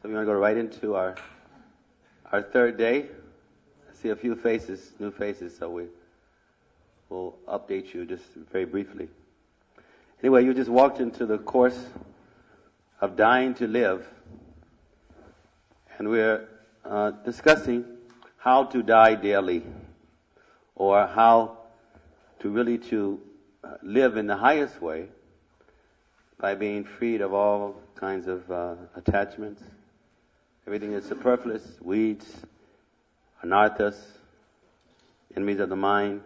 So we want to go right into our third day. I see a few faces, new faces, so we'll update you just very briefly. Anyway, you just walked into the course of dying to live, and we're discussing how to die daily, or how to really live in the highest way by being freed of all kinds of attachments, everything that's superfluous, weeds, anarthas, enemies of the mind.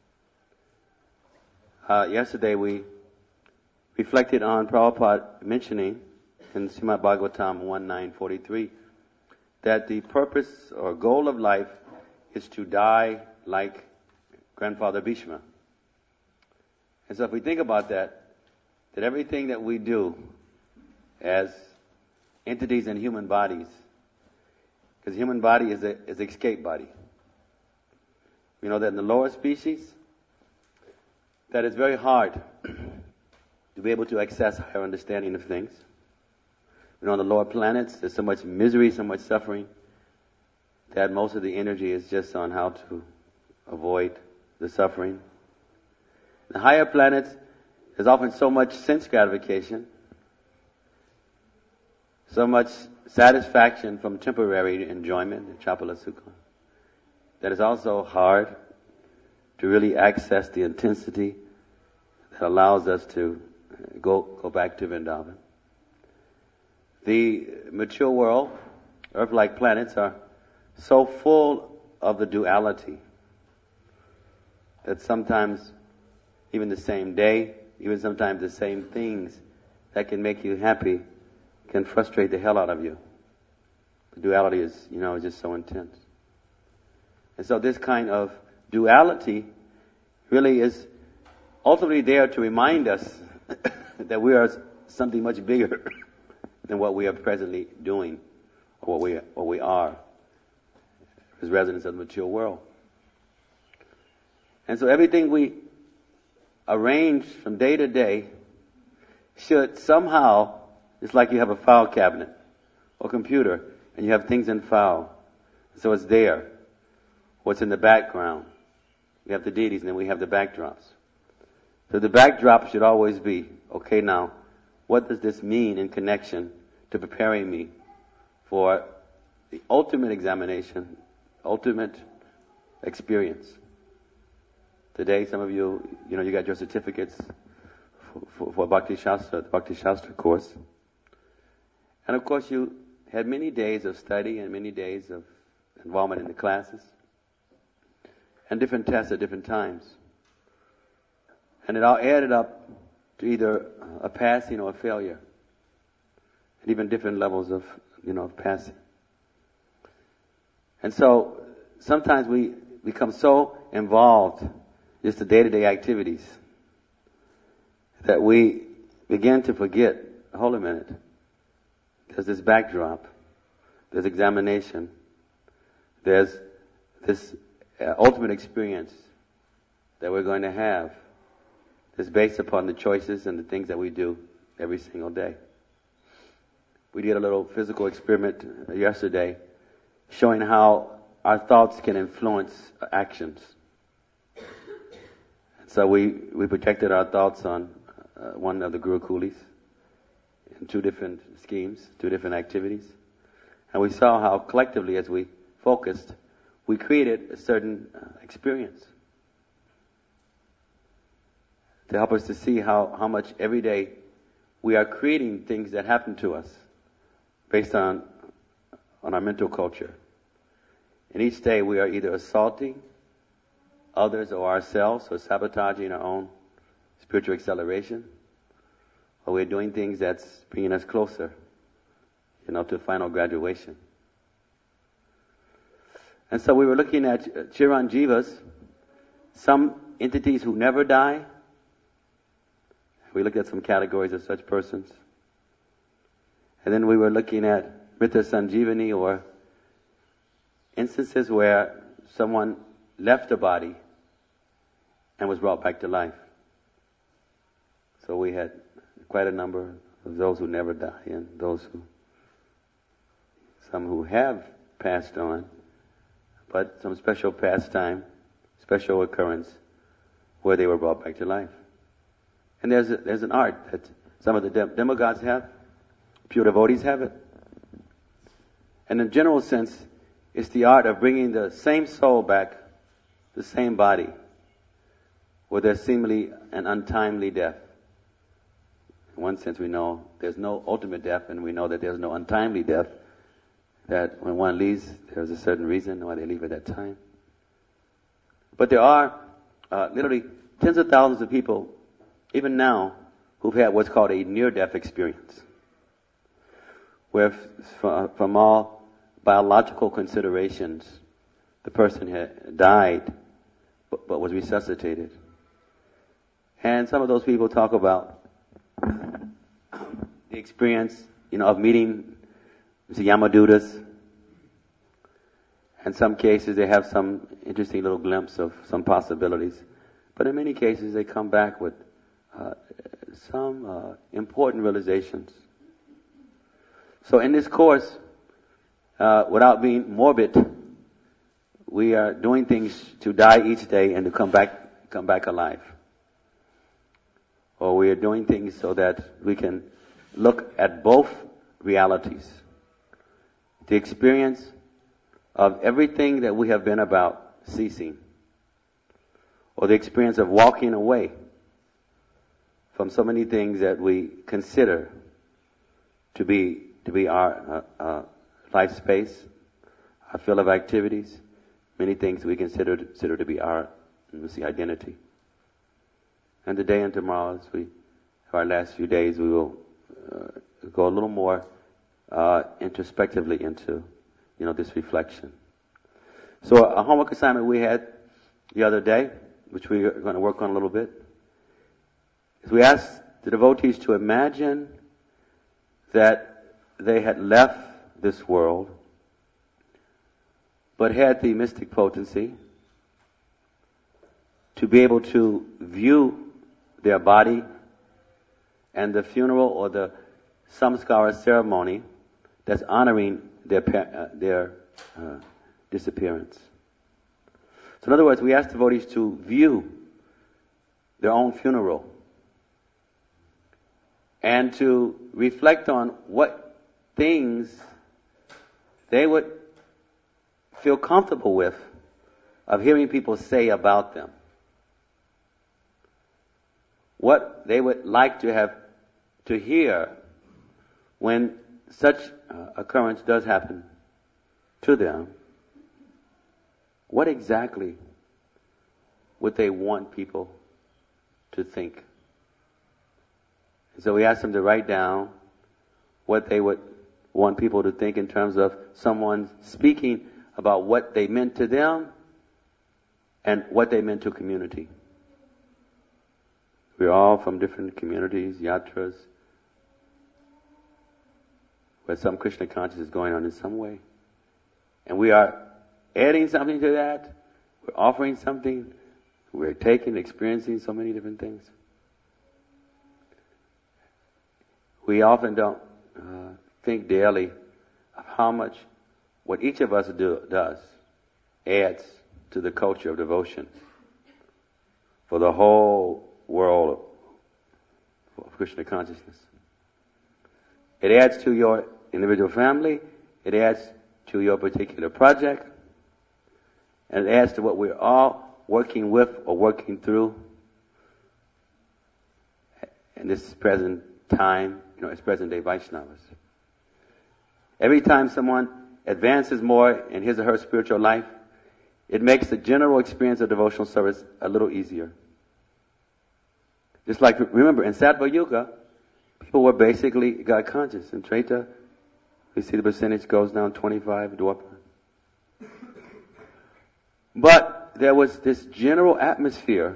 Yesterday we reflected on Prabhupada mentioning in Srimad Bhagavatam 1.9.43 that the purpose or goal of life is to die like Grandfather Bhishma. And so if we think about that everything that we do as entities in human bodies, because human body is an escape body. We know that in the lower species, that it's very hard to be able to access higher understanding of things. You know, on the lower planets, there's so much misery, so much suffering, that most of the energy is just on how to avoid the suffering. The higher planets, there's often so much sense gratification, so much satisfaction from temporary enjoyment, chapala sukha, that it's also hard to really access the intensity that allows us to go back to Vrindavan. The mature world, Earth-like planets, are so full of the duality that sometimes even the same day, even sometimes the same things that can make you happy can frustrate the hell out of you. The duality is, just so intense. And so this kind of duality really is ultimately there to remind us that we are something much bigger than what we are presently doing, or what we are as residents of the mature world. And so everything we arrange from day to day should somehow, it's like you have a file cabinet or computer and you have things in file. So it's there. What's in the background? We have the deities and then we have the backdrops. So the backdrop should always be, okay, now, what does this mean in connection to preparing me for the ultimate examination, ultimate experience? Today, some of you, you got your certificates for Bhakti Shastra, the Bhakti Shastra course. And of course, you had many days of study and many days of involvement in the classes and different tests at different times. And it all added up to either a passing or a failure, and even different levels of, of passing. And so sometimes we become so involved just the day-to-day activities that we begin to forget, hold a minute, there's this backdrop, there's examination, there's this ultimate experience that we're going to have that's based upon the choices and the things that we do every single day. We did a little physical experiment yesterday showing how our thoughts can influence actions. So we projected our thoughts on one of the Gurukulis in two different schemes, two different activities. And we saw how collectively, as we focused, we created a certain experience to help us to see how much every day we are creating things that happen to us based on our mental culture. And each day we are either assaulting others or ourselves, or sabotaging our own spiritual acceleration, or we're doing things that's bringing us closer, to final graduation. And so we were looking at Chiranjivas, some entities who never die. We looked at some categories of such persons. And then we were looking at Mrita Sanjivani, or instances where someone left the body and was brought back to life. So we had quite a number of those who never die and those who some who have passed on, but some special pastime, special occurrence where they were brought back to life. And there's an art that some of the demigods have, pure devotees have it. And in general sense, it's the art of bringing the same soul back, the same body, where there's seemingly an untimely death. In one sense, we know there's no ultimate death, and we know that there's no untimely death, that when one leaves, there's a certain reason why they leave at that time. But there are literally tens of thousands of people, even now, who've had what's called a near-death experience, where from all biological considerations, the person had died, but was resuscitated. And some of those people talk about the experience, of meeting the Yamadutas. In some cases, they have some interesting little glimpse of some possibilities. But in many cases, they come back with some important realizations. So in this course, without being morbid, we are doing things to die each day and to come back alive. Or we are doing things so that we can look at both realities. The experience of everything that we have been about ceasing, or the experience of walking away from so many things that we consider to be our life space, our field of activities, many things we consider to be our identity. And today and tomorrow, as we have our last few days, we will go a little more introspectively into this reflection. So a homework assignment we had the other day, which we are going to work on a little bit, is we asked the devotees to imagine that they had left this world, but had the mystic potency to be able to view their body and the funeral or the samskara ceremony that's honoring their disappearance. So in other words, we ask devotees to view their own funeral and to reflect on what things they would feel comfortable with of hearing people say about them. What they would like to hear when such occurrence does happen to them. What exactly would they want people to think? So we asked them to write down what they would want people to think in terms of someone speaking about what they meant to them and what they meant to community. We're all from different communities, yatras, where some Krishna consciousness is going on in some way. And we are adding something to that. We're offering something. We're taking, experiencing so many different things. We often don't think daily of how much what each of us does adds to the culture of devotion for the whole world of Krishna consciousness. It adds to your individual family, it adds to your particular project, and it adds to what we're all working with or working through in this present time, as present-day Vaishnavas. Every time someone advances more in his or her spiritual life, it makes the general experience of devotional service a little easier. Just like, remember, in Sattva Yuga, people were basically God conscious. In Treta, we see the percentage goes down 25, Dwapara. But there was this general atmosphere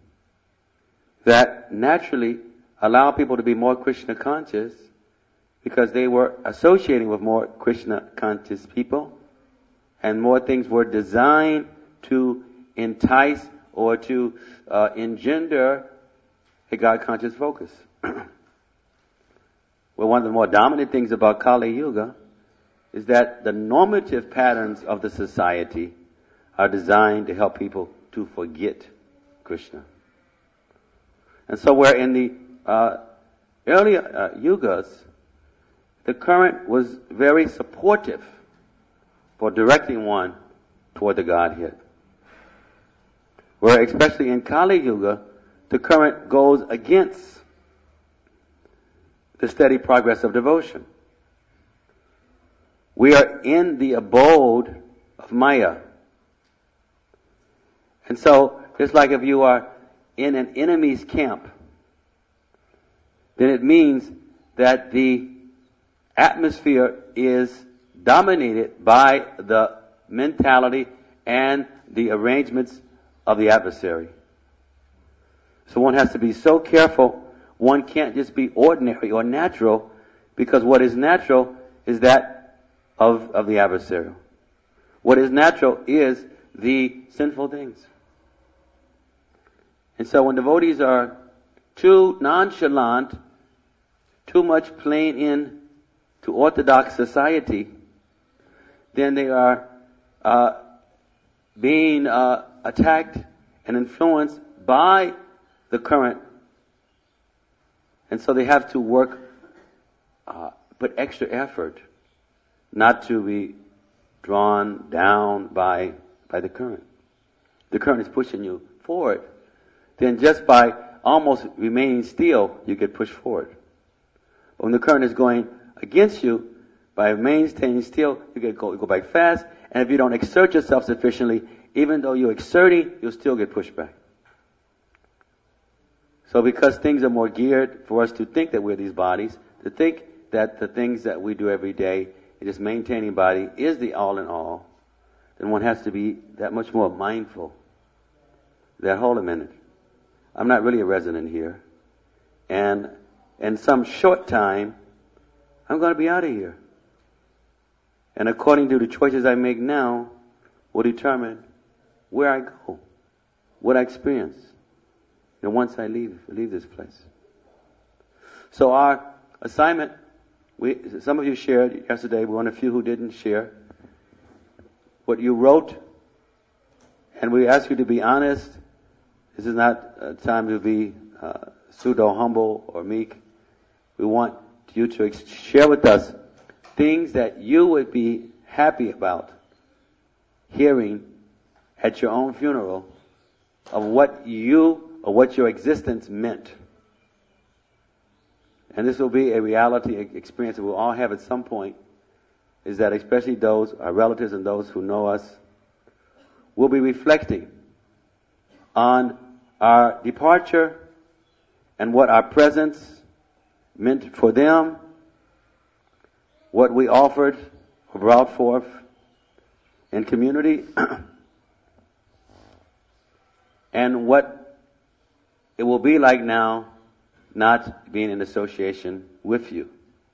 that naturally allowed people to be more Krishna conscious because they were associating with more Krishna conscious people, and more things were designed to entice or to engender a God conscious focus. Well, one of the more dominant things about Kali Yuga is that the normative patterns of the society are designed to help people to forget Krishna. And so where in the earlier yugas, the current was very supportive for directing one toward the Godhead. Where especially in Kali Yuga, the current goes against the steady progress of devotion. We are in the abode of Maya. And so, just like if you are in an enemy's camp, then it means that the atmosphere is dominated by the mentality and the arrangements of the adversary. So one has to be so careful. One can't just be ordinary or natural, because what is natural is that of the adversary. What is natural is the sinful things. And so when devotees are too nonchalant, too much playing in to orthodox society, then they are being attacked and influenced by the current. And so they have to work, put extra effort not to be drawn down by the current. The current is pushing you forward. Then just by almost remaining still, you get pushed forward. But when the current is going against you, by remaining staying still, you go back fast. And if you don't exert yourself sufficiently, even though you're exerting, you'll still get pushed back. So because things are more geared for us to think that we're these bodies, to think that the things that we do every day, just maintaining body, is the all in all, then one has to be that much more mindful that, hold a minute, I'm not really a resident here. And in some short time, I'm going to be out of here. And according to the choices I make now, will determine where I go, what I experience, and once I leave this place. So our assignment, some of you shared yesterday, we were a few who didn't share what you wrote, and we ask you to be honest. This is not a time to be pseudo-humble or meek. We want you to share with us things that you would be happy about hearing at your own funeral of what your existence meant. And this will be a reality experience that we'll all have at some point, is that especially those, our relatives and those who know us, will be reflecting on our departure and what our presence meant for them, what we offered or brought forth in community, and what it will be like now not being in association with you.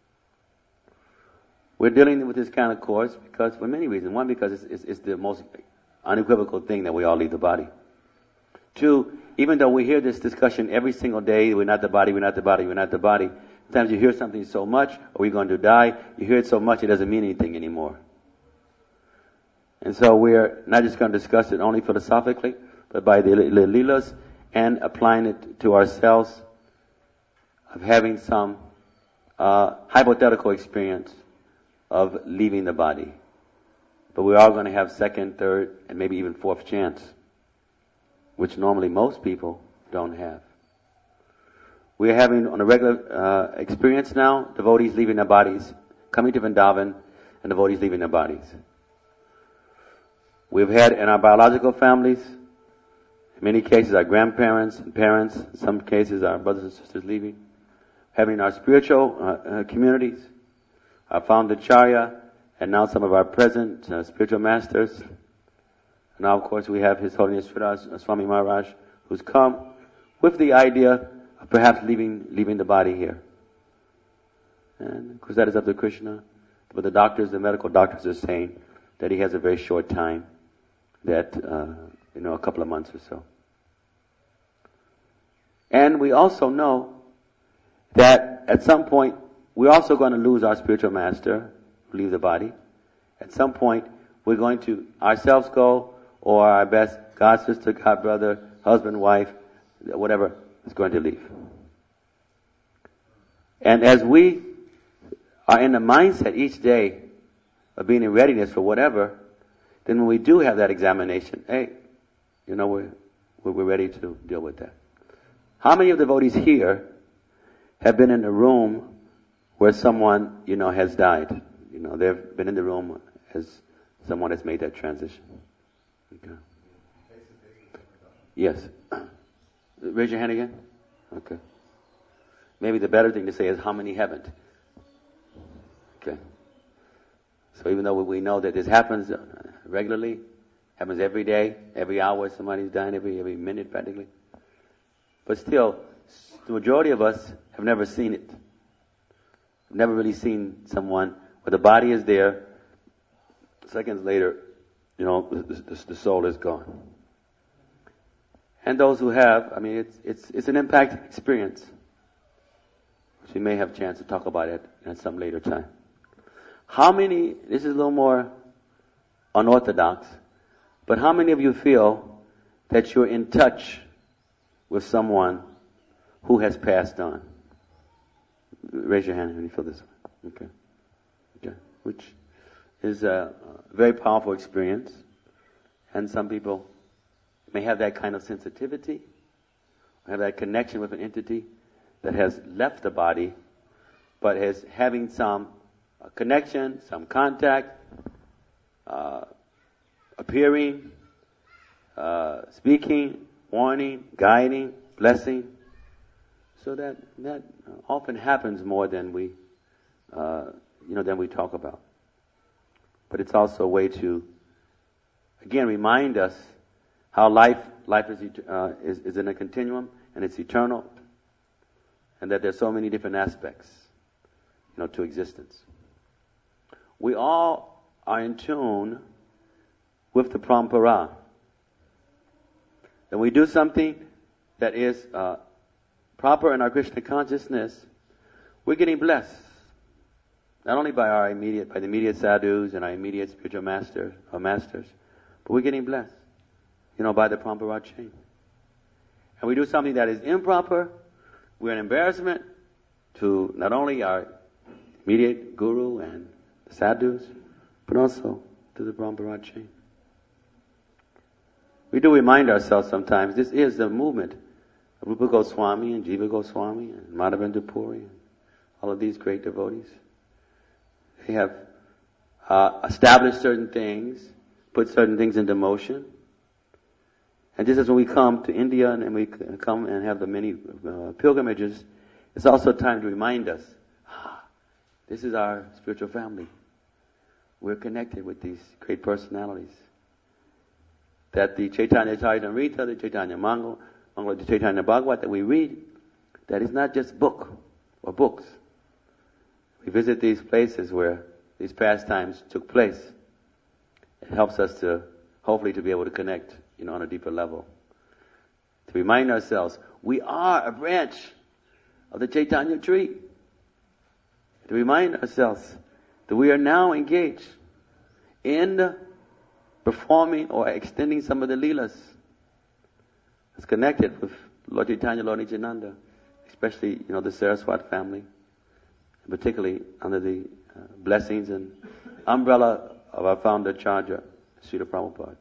We're dealing with this kind of course because, for many reasons. One, because it's the most unequivocal thing that we all leave the body. Two, even though we hear this discussion every single day, we're not the body, we're not the body, we're not the body. Sometimes you hear something so much, are we going to die? You hear it so much, it doesn't mean anything anymore. And so we're not just going to discuss it only philosophically, but by the leelas, and applying it to ourselves of having some hypothetical experience of leaving the body. But we are going to have second, third, and maybe even fourth chance, which normally most people don't have. We are having on a regular experience now, devotees leaving their bodies, coming to Vrindavan, and devotees leaving their bodies. We've had in our biological families, in many cases our grandparents and parents, in some cases our brothers and sisters leaving. Having our spiritual communities, our founder Charya, and now some of our present spiritual masters. And now, of course, we have His Holiness Sridhar Swami Maharaj, who's come with the idea of perhaps leaving the body here. And of course, that is up to Krishna. But the medical doctors are saying that he has a very short time, that a couple of months or so. And we also know that at some point we're also going to lose our spiritual master, leave the body. At some point, we're going to ourselves go, or our best god sister, god brother, husband, wife, whatever, is going to leave. And as we are in the mindset each day of being in readiness for whatever, then when we do have that examination, hey, we're ready to deal with that. How many of the devotees here have been in a room where someone, has died? They've been in the room as someone has made that transition. Okay. Yes. Raise your hand again. Okay. Maybe the better thing to say is how many haven't? Okay. So even though we know that this happens regularly, happens every day, every hour somebody's dying, every minute practically. But still, the majority of us have never seen it. Never really seen someone where the body is there, seconds later, the soul is gone. And those who have, it's an impact experience, which we may have a chance to talk about it at some later time. How many, this is a little more unorthodox, but how many of you feel that you're in touch with someone who has passed on? Raise your hand when you feel this. Okay. Which is a very powerful experience. And some people may have that kind of sensitivity, have that connection with an entity that has left the body, but is having some connection, some contact, appearing, speaking, warning, guiding, blessing. So that often happens more than we talk about. But it's also a way to, again, remind us how life is in a continuum and it's eternal, and that there's so many different aspects, to existence. We all are in tune with the parampara. And we do something that is proper in our Krishna consciousness, we're getting blessed. Not only by the immediate sadhus and our immediate spiritual masters, but we're getting blessed, by the parampara chain. And we do something that is improper, we're an embarrassment to not only our immediate guru and sadhus, but also to the parampara chain. We do remind ourselves sometimes, this is the movement of Rupa Goswami and Jiva Goswami and Madhavendra Puri and all of these great devotees. They have established certain things, put certain things into motion. And just as when we come to India and we come and have the many pilgrimages, it's also time to remind us, this is our spiritual family. We're connected with these great personalities. That the Chaitanya Charitamrita, the Chaitanya Mangala, the Chaitanya Bhagavat that we read, that is not just book or books. We visit these places where these pastimes took place. It helps us to, hopefully, to be able to connect, on a deeper level. To remind ourselves, we are a branch of the Chaitanya tree. To remind ourselves that we are now engaged in performing or extending some of the leelas. It's connected with Lord Chaitanya, Lord Nityananda, especially, the Saraswat family, and particularly under the blessings and umbrella of our founder Acharya, Srila Prabhupada.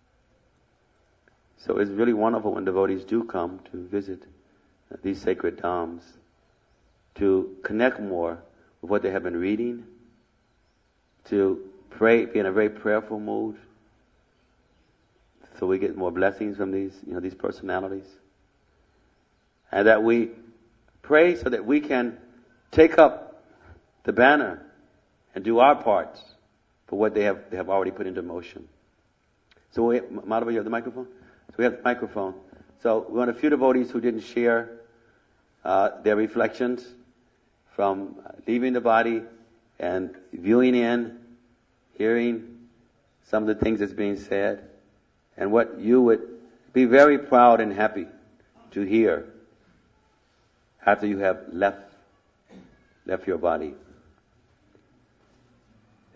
So it's really wonderful when devotees do come to visit these sacred dhams, to connect more with what they have been reading, to pray, be in a very prayerful mood, so we get more blessings from these personalities. And that we pray so that we can take up the banner and do our parts for what they have already put into motion. So Madhava, you have the microphone? So we have the microphone. So we want a few devotees who didn't share their reflections from leaving the body and viewing in, hearing some of the things that's being said, and what you would be very proud and happy to hear after you have left your body.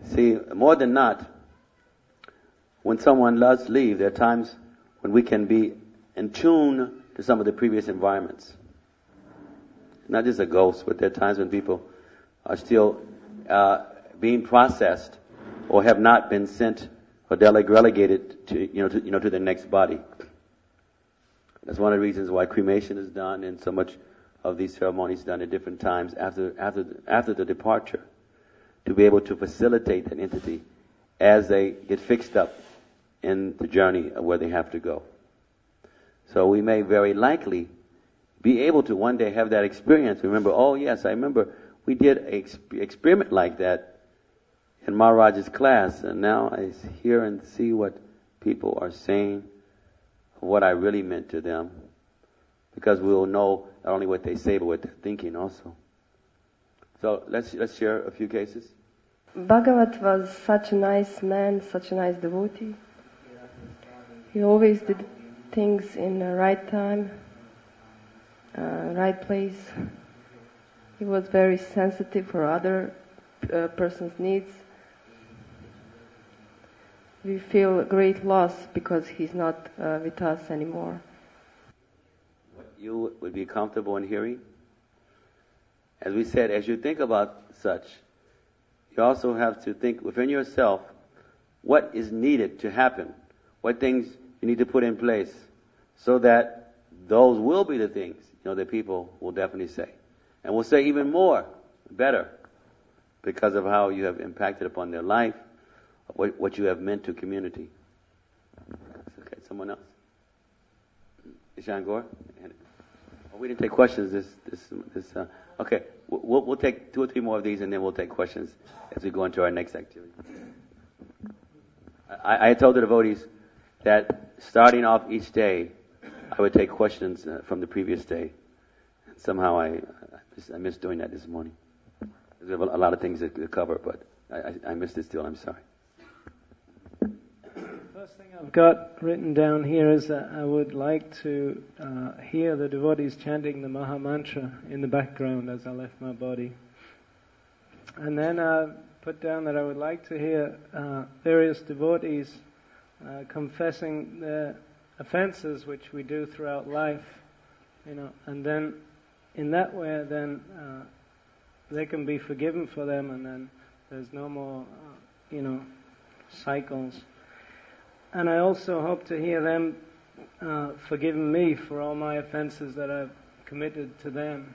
See, more than not, when someone does leave, there are times when we can be in tune to some of the previous environments. Not just a ghost, but there are times when people are still being processed or have not been sent or relegated to the next body. That's one of the reasons why cremation is done and so much of these ceremonies done at different times after the departure, to be able to facilitate an entity as they get fixed up in the journey of where they have to go. So we may very likely be able to one day have that experience. Remember, oh yes, I remember we did an experiment like that in Maharaj's class, and now I hear and see what people are saying, what I really meant to them, because we will know not only what they say, but what they're thinking also. So let's share a few cases. Bhagavat was such a nice man, such a nice devotee. He always did things in the right time, right place. He was very sensitive for other person's needs. We feel great loss because he's not with us anymore. What you would be comfortable in hearing? As we said, as you think about such, you also have to think within yourself what is needed to happen, what things you need to put in place, so that those will be the things that people will definitely say. And will say even more, better, because of how you have impacted upon their life, what you have meant to community. Okay, someone else? Ishan Gore? Oh, we didn't take questions. Okay, we'll take 2 or 3 more of these, and then we'll take questions as we go into our next activity. I told the devotees that starting off each day, I would take questions from the previous day. Somehow I missed doing that this morning. We have a lot of things to cover, but I missed it still. I'm sorry. First thing I've got written down here is that I would like to hear the devotees chanting the Maha Mantra in the background as I left my body. And then I put down that I would like to hear various devotees confessing their offenses, which we do throughout life, and then in that way, then they can be forgiven for them, and then there's no more, cycles. And I also hope to hear them forgiving me for all my offenses that I've committed to them.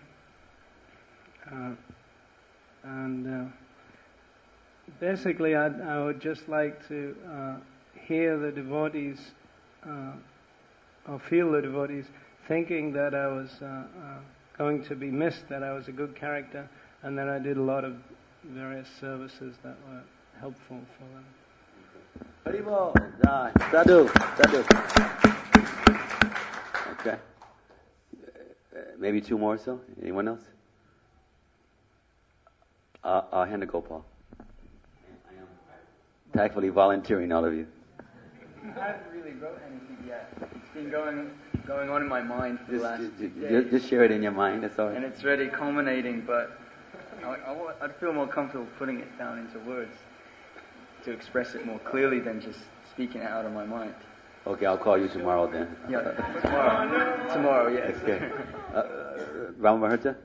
Basically, I would just like to hear the devotees, or feel the devotees, thinking that I was going to be missed, that I was a good character, and that I did a lot of various services that were helpful for them. Haribol, sadhu. Okay. Maybe 2 more or so. Anyone else? Hannah Gopal. I am thankfully volunteering all of you. I haven't really wrote anything yet. It's been going on in my mind for the last 2 days. Just share it in your mind, that's all right. And it's really culminating, but I'd feel more comfortable putting it down into words to express it more clearly than just speaking it out of my mind. Okay, I'll call you tomorrow then. Yeah, tomorrow, yes. Okay. Rama Maharta?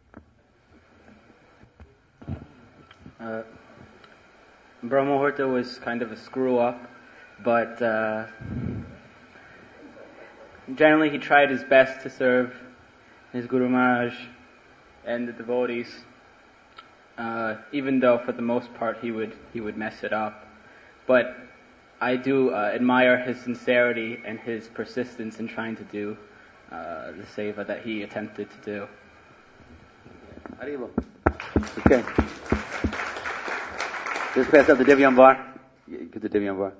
Brahma-Muhurta was kind of a screw-up, but generally he tried his best to serve his Guru Maharaj and the devotees, even though for the most part he would mess it up. But I do admire his sincerity and his persistence in trying to do the seva that he attempted to do. Haribol. Okay. Just pass up the Devyam bar. Get the Devyam bar.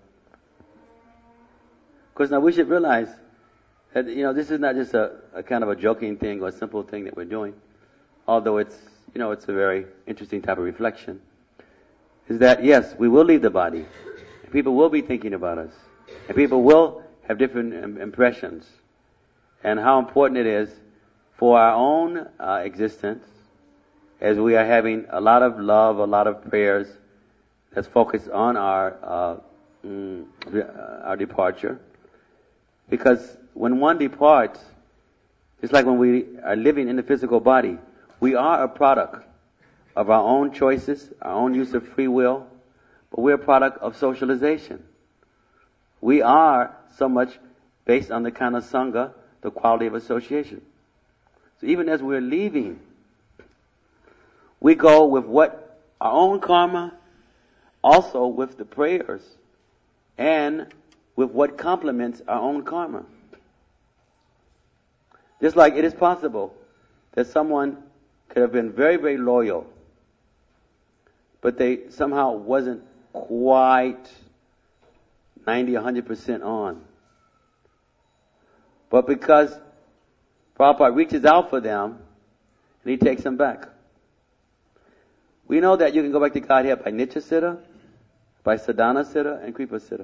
Of course, now we should realize that, this is not just a kind of a joking thing or a simple thing that we're doing, although it's a very interesting type of reflection, is that, yes, we will leave the body. And people will be thinking about us. And people will have different impressions. And how important it is for our own existence, as we are having a lot of love, a lot of prayers, that's focused on our departure. Because when one departs, it's like when we are living in the physical body, we are a product of our own choices, our own use of free will, but we're a product of socialization. We are so much based on the kind of sangha, the quality of association. So even as we're leaving, we go with what our own karma, also with the prayers, and with what complements our own karma. Just like it is possible that someone could have been very, very loyal, but they somehow wasn't quite 90, 100% on. But because Prabhupada reaches out for them, and he takes them back. We know that you can go back to Godhead by Nitya Siddha, by Sadhana Siddha, and Kripa Siddha.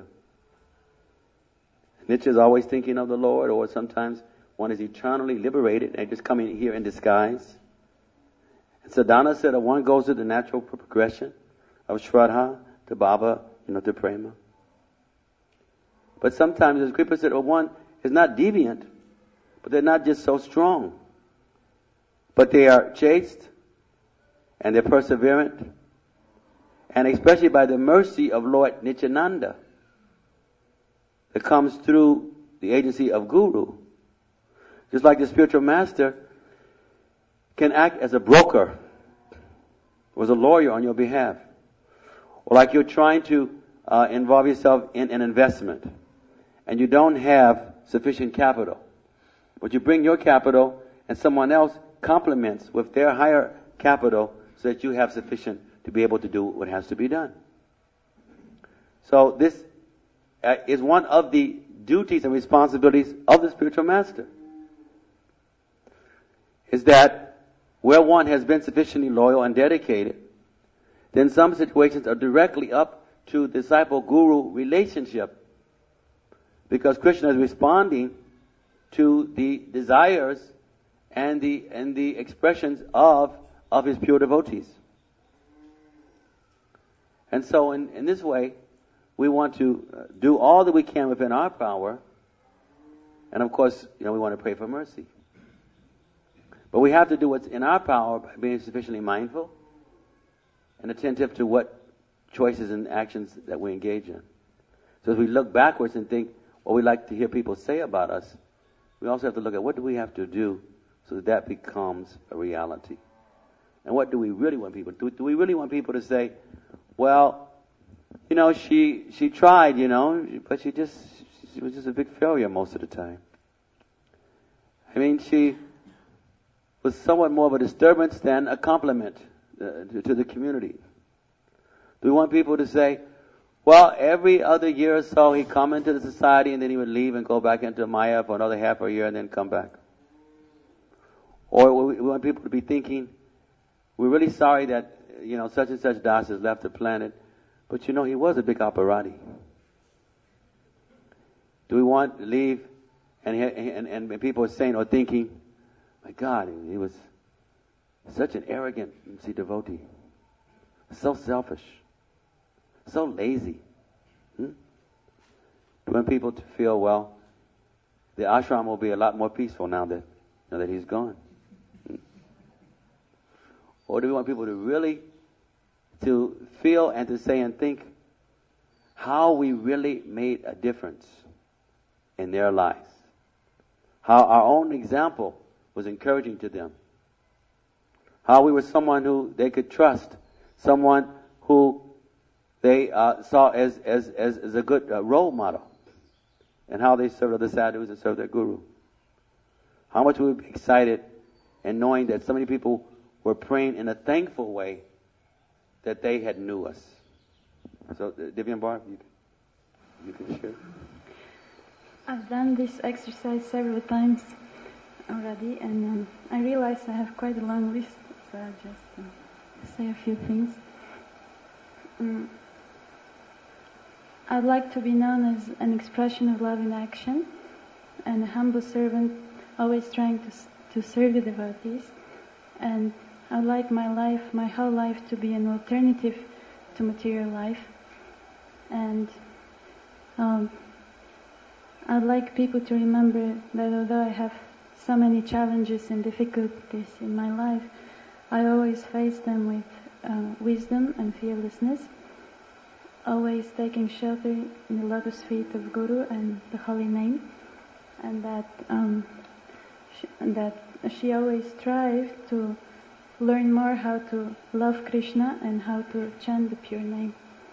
Nitya is always thinking of the Lord, or sometimes one is eternally liberated and just coming here in disguise. And Sadhana Siddha, one goes through the natural progression of Shraddha to Bhava, to Prema. But sometimes, as Kripa Siddha, one is not deviant, but they're not just so strong. But they are chaste, and they're perseverant, and especially by the mercy of Lord Nityananda that comes through the agency of Guru. Just like the spiritual master can act as a broker, or as a lawyer on your behalf. Or like you're trying to involve yourself in an investment, and you don't have sufficient capital. But you bring your capital, and someone else complements with their higher capital so that you have sufficient to be able to do what has to be done. So this is one of the duties and responsibilities of the spiritual master. Is that where one has been sufficiently loyal and dedicated, then some situations are directly up to disciple-guru relationship. Because Krishna is responding to the desires and the expressions of his pure devotees. And so in this way, we want to do all that we can within our power. And of course, we want to pray for mercy. But we have to do what's in our power by being sufficiently mindful and attentive to what choices and actions that we engage in. So as we look backwards and think what we like to hear people say about us, we also have to look at what do we have to do so that becomes a reality. And what do we really want people to do? Do we really want people to say, well, she tried, but she was just a big failure most of the time. I mean, she was somewhat more of a disturbance than a compliment to the community. Do we want people to say, well, every other year or so he'd come into the society and then he would leave and go back into Maya for another half a year and then come back? Or we want people to be thinking, we're really sorry that, such and such Das has left the planet, but he was a big operati. Do we want to leave and people are saying or thinking, my God, he was such an arrogant devotee, so selfish, so lazy. We want people to feel, well, the ashram will be a lot more peaceful now that he's gone. Or do we want people to really to feel and to say and think how we really made a difference in their lives? How our own example was encouraging to them. How we were someone who they could trust, someone who they saw as a good role model, and how they served other sadhus and served their guru. How much we would be excited in knowing that so many people were praying in a thankful way that they had knew us. So, Divyan Bar, you can share. I've done this exercise several times already, and I realize I have quite a long list, so I'll just say a few things. I'd like to be known as an expression of love in action, and a humble servant always trying to serve the devotees. And I'd like my whole life to be an alternative to material life. And I'd like people to remember that although I have so many challenges and difficulties in my life, I always face them with wisdom and fearlessness, always taking shelter in the lotus feet of Guru and the holy name, and that she always strived to learn more how to love Krishna and how to chant the pure name.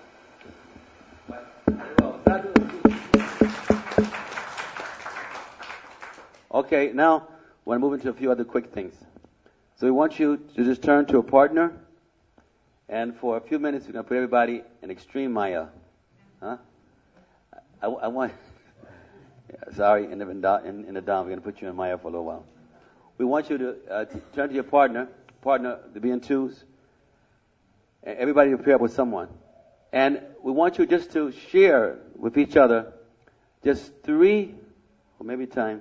Okay, now we're moving to a few other quick things. So we want you to just turn to a partner, and for a few minutes we're going to put everybody in extreme Maya. Huh? I want... Sorry, in the Dam, we're going to put you in Maya for a little while. We want you to turn to your partner to be in twos, and everybody to pair up with someone. And we want you just to share with each other just 3, or maybe time.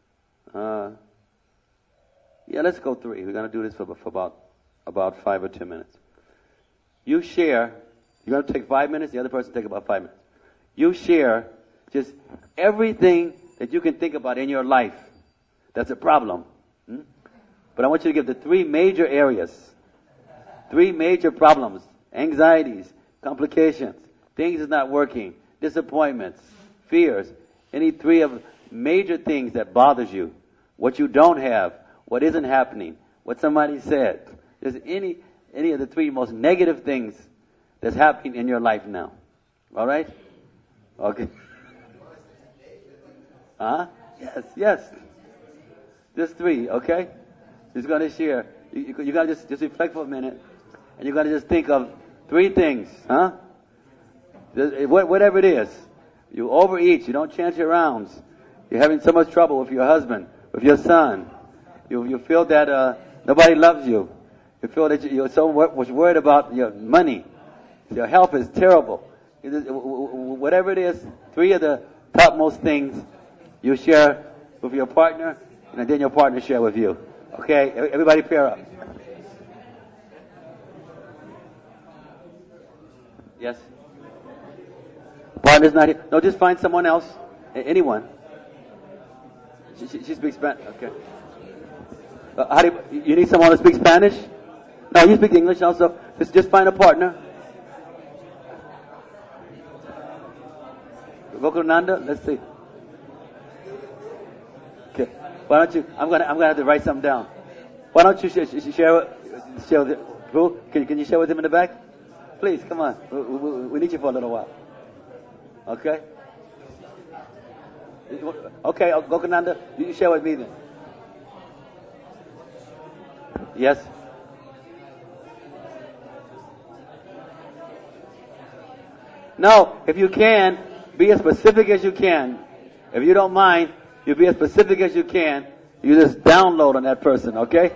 Let's go 3. We're going to do this for about 5 or 10 minutes. You share. You're going to take 5 minutes. The other person take about 5 minutes. You share just everything that you can think about in your life that's a problem. But I want you to give the 3 major areas, 3 major problems, anxieties, complications, things that's not working, disappointments, fears, any 3 of major things that bothers you, what you don't have, what isn't happening, what somebody said. There's any of the 3 most negative things that's happening in your life now. All right? Okay. Huh? Yes. Just 3, okay? Just going to share. You got to just reflect for a minute, and you're going to just think of 3 things, huh? Whatever it is. You overeat. You don't chant your rounds. You're having so much trouble with your husband, with your son. You feel that nobody loves you. You feel that you're so worried about your money. Your health is terrible. Whatever it is, 3 of the topmost things you share with your partner, and then your partner share with you. Okay? Everybody pair up. Yes? Partner's not here. No, just find someone else. Anyone. She speaks Spanish. Okay. You need someone who speaks Spanish? No, you speak English also. Just find a partner. Gokulananda, let's see. Okay. Why don't you? I'm gonna have to write something down. Why don't you share with Boo? Can you share with him in the back? Please, come on. We need you for a little while. Okay. Okay, Gokunanda, you share with me then. Yes? No, if you can, be as specific as you can. If you don't mind, you be as specific as you can. You just download on that person, okay?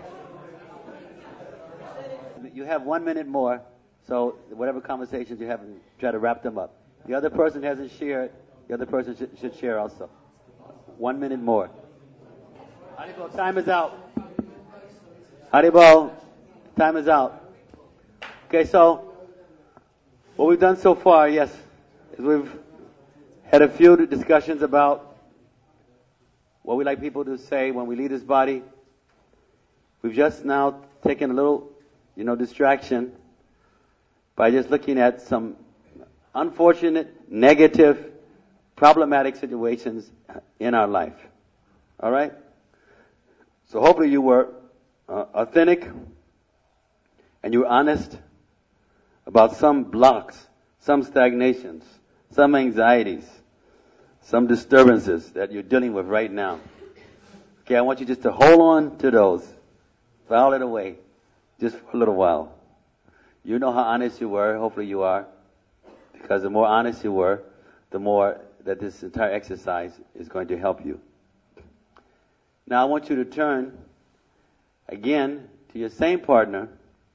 You have 1 minute more, so whatever conversations you have, try to wrap them up. The other person hasn't shared, the other person should share also. 1 minute more. Haribol, time is out. Haribol, time is out. Okay, so what we've done so far, yes, is we've had a few discussions about what we like people to say when we leave this body. We've just now taken a little, distraction by just looking at some unfortunate, negative, problematic situations in our life. All right? So hopefully you were authentic and you were honest about some blocks, some stagnations, some anxieties, some disturbances that you're dealing with right now. Okay, I want you just to hold on to those. File it away just for a little while. You know how honest you were. Hopefully you are. Because the more honest you were, the more that this entire exercise is going to help you. Now I want you to turn again to your same partner.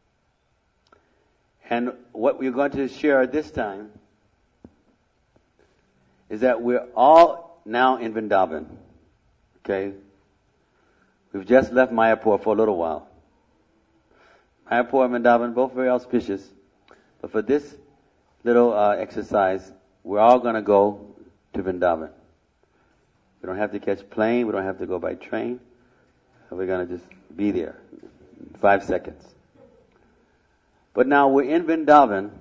And what we're going to share this time is that we're all now in Vrindavan. Okay? We've just left Mayapur for a little while. Mayapur and Vrindavan, both very auspicious. But for this little exercise. We're all going to go to Vrindavan. We don't have to catch plane. We don't have to go by train. We're going to just be there in 5 seconds. But now we're in Vrindavan,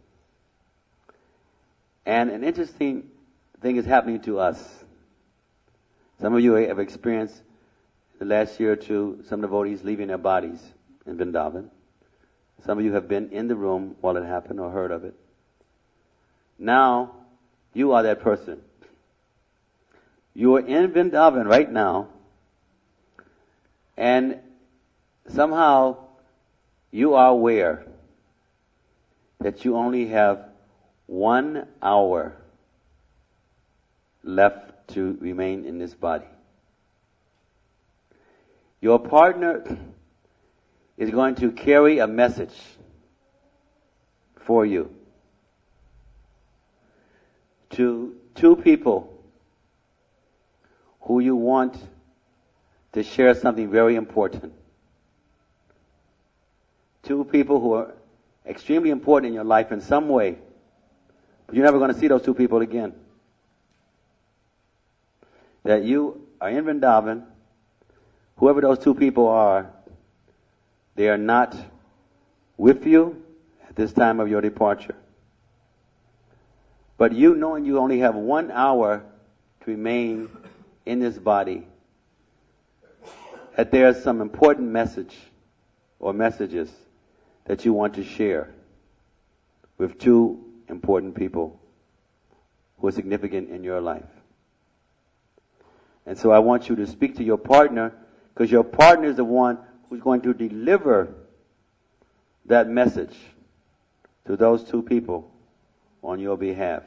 and an interesting thing is happening to us. Some of you have experienced the last year or two some devotees leaving their bodies in Vrindavan. Some of you have been in the room while it happened or heard of it. Now, you are that person. You are in Vrindavan right now, and somehow you are aware that you only have 1 hour left to remain in this body. Your partner is going to carry a message for you to 2 people who you want to share something very important. 2 people who are extremely important in your life in some way, but you're never going to see those 2 people again. That you are in Vrindavan, whoever those 2 people are, they are not with you at this time of your departure. But you, knowing you only have 1 hour to remain in this body, that there's some important message or messages that you want to share with 2 important people who are significant in your life. And so I want you to speak to your partner, because your partner is the one who's going to deliver that message to those 2 people on your behalf.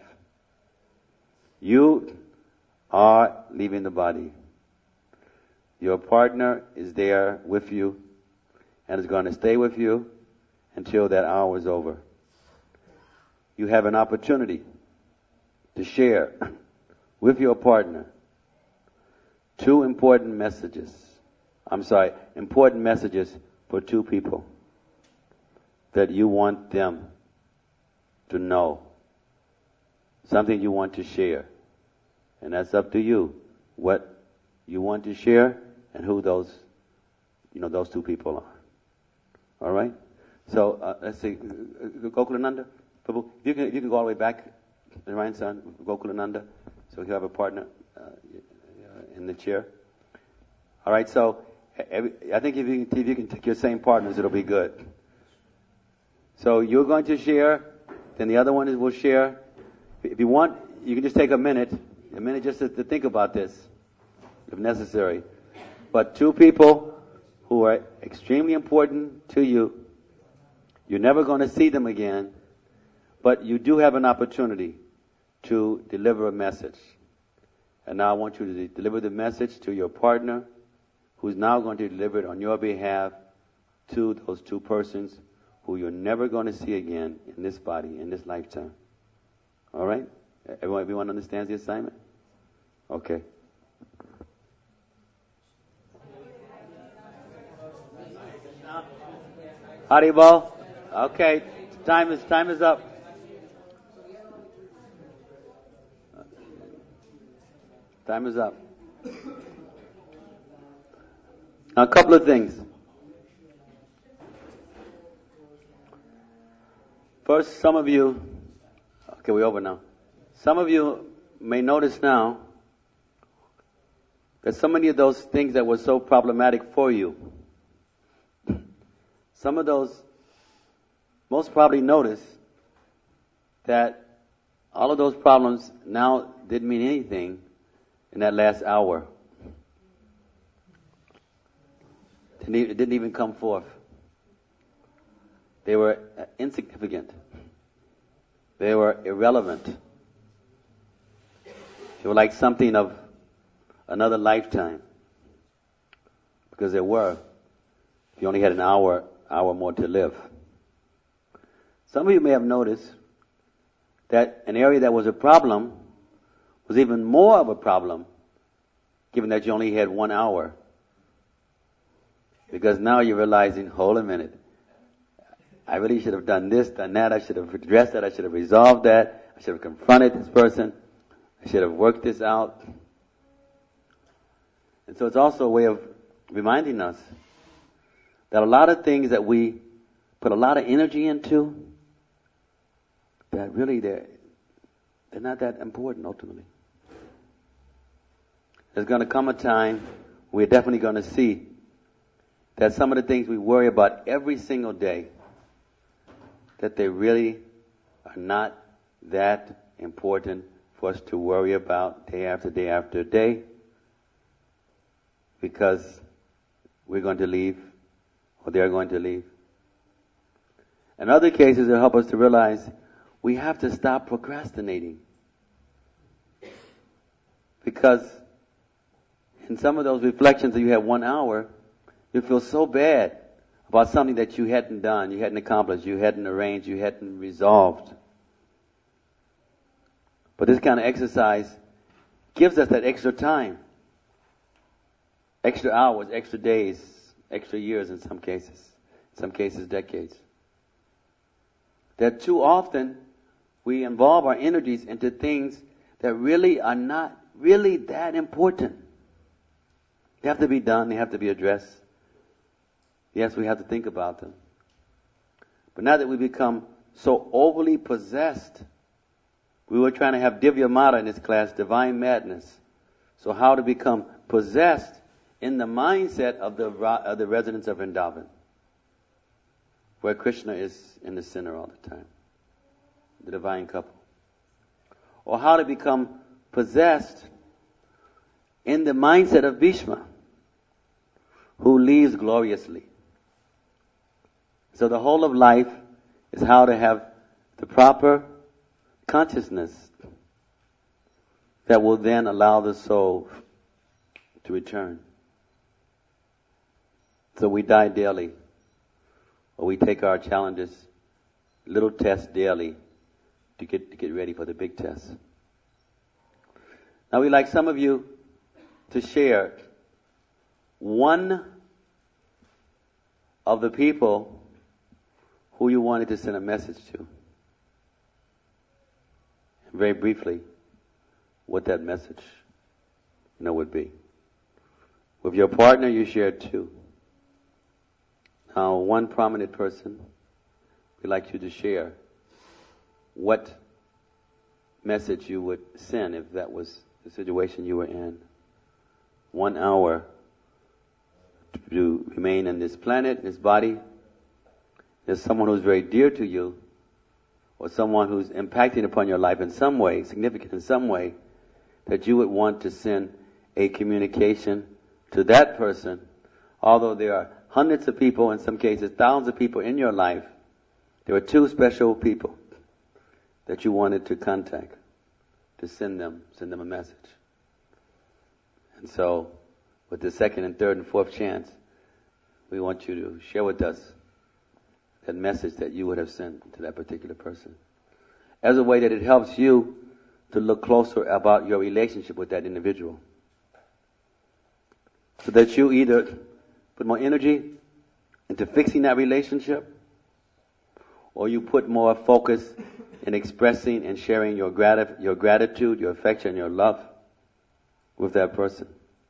You are leaving the body. Your partner is there with you and is going to stay with you until that hour is over. You have an opportunity to share with your partner 2 important messages. Important messages for 2 people that you want them to know. Something you want to share. And that's up to you, what you want to share and who those 2 people are. All right? So, let's see. Gokulananda, Prabhu, you can go all the way back, the right son, Gokulananda, so he'll have a partner in the chair. All right, so I think if you can take your same partners, it'll be good. So you're going to share, then the other one will share. If you want, you can just take a minute just to think about this, if necessary. But 2 people who are extremely important to you, you're never going to see them again, but you do have an opportunity to deliver a message. And now I want you to deliver the message to your partner, who's now going to deliver it on your behalf to those 2 persons who you're never going to see again in this body, in this lifetime. All right? Everyone understands the assignment? Okay. Haribol? Okay. Time is up. Time is up. Now, a couple of things. First, some of you, okay, we're over now. Some of you may notice now that so many of those things that were so problematic for you, some of those most probably notice that all of those problems now didn't mean anything in that last hour. It didn't even come forth. They were insignificant. They were irrelevant. They were like something of another lifetime. Because they were. If you only had an hour more to live. Some of you may have noticed that an area that was a problem was even more of a problem, given that you only had 1 hour. Because now you're realizing, hold a minute, I really should have done this, done that. I should have addressed that. I should have resolved that. I should have confronted this person. I should have worked this out. And so it's also a way of reminding us that a lot of things that we put a lot of energy into, that really they're not that important ultimately. There's going to come a time we're definitely going to see that some of the things we worry about every single day, that they really are not that important for us to worry about day after day after day, because we're going to leave or they're going to leave. In other cases, it'll help us to realize we have to stop procrastinating. Because in some of those reflections that you have 1 hour, you feel so bad about something that you hadn't done, you hadn't accomplished, you hadn't arranged, you hadn't resolved. But this kind of exercise gives us that extra time, extra hours, extra days, extra years in some cases decades. That too often we involve our energies into things that really are not really that important. They have to be done, they have to be addressed. Yes, we have to think about them. But now that we become so overly possessed, we were trying to have Divya Mata in this class, divine madness. So how to become possessed in the mindset of the residents of Vrindavan, where Krishna is in the center all the time, the divine couple. Or how to become possessed in the mindset of Bhishma, who leaves gloriously. So the whole of life is how to have the proper consciousness that will then allow the soul to return. So we die daily, or we take our challenges, little tests daily, to get ready for the big test. Now we'd like some of you to share one of the people who you wanted to send a message to. Very briefly, what that message, would be. With your partner, you shared two. Now, one prominent person, we'd like you to share what message you would send if that was the situation you were in. 1 hour to remain on this planet, this body. There's someone who's very dear to you, or someone who's impacting upon your life in some way, significant in some way, that you would want to send a communication to that person. Although there are hundreds of people, in some cases thousands of people in your life, there were two special people that you wanted to contact, to send them a message. And so, with the second and third and fourth chance, we want you to share with us that message that you would have sent to that particular person, as a way that it helps you to look closer about your relationship with that individual, so that you either put more energy into fixing that relationship, or you put more focus in expressing and sharing your gratitude, your affection, your love with that person.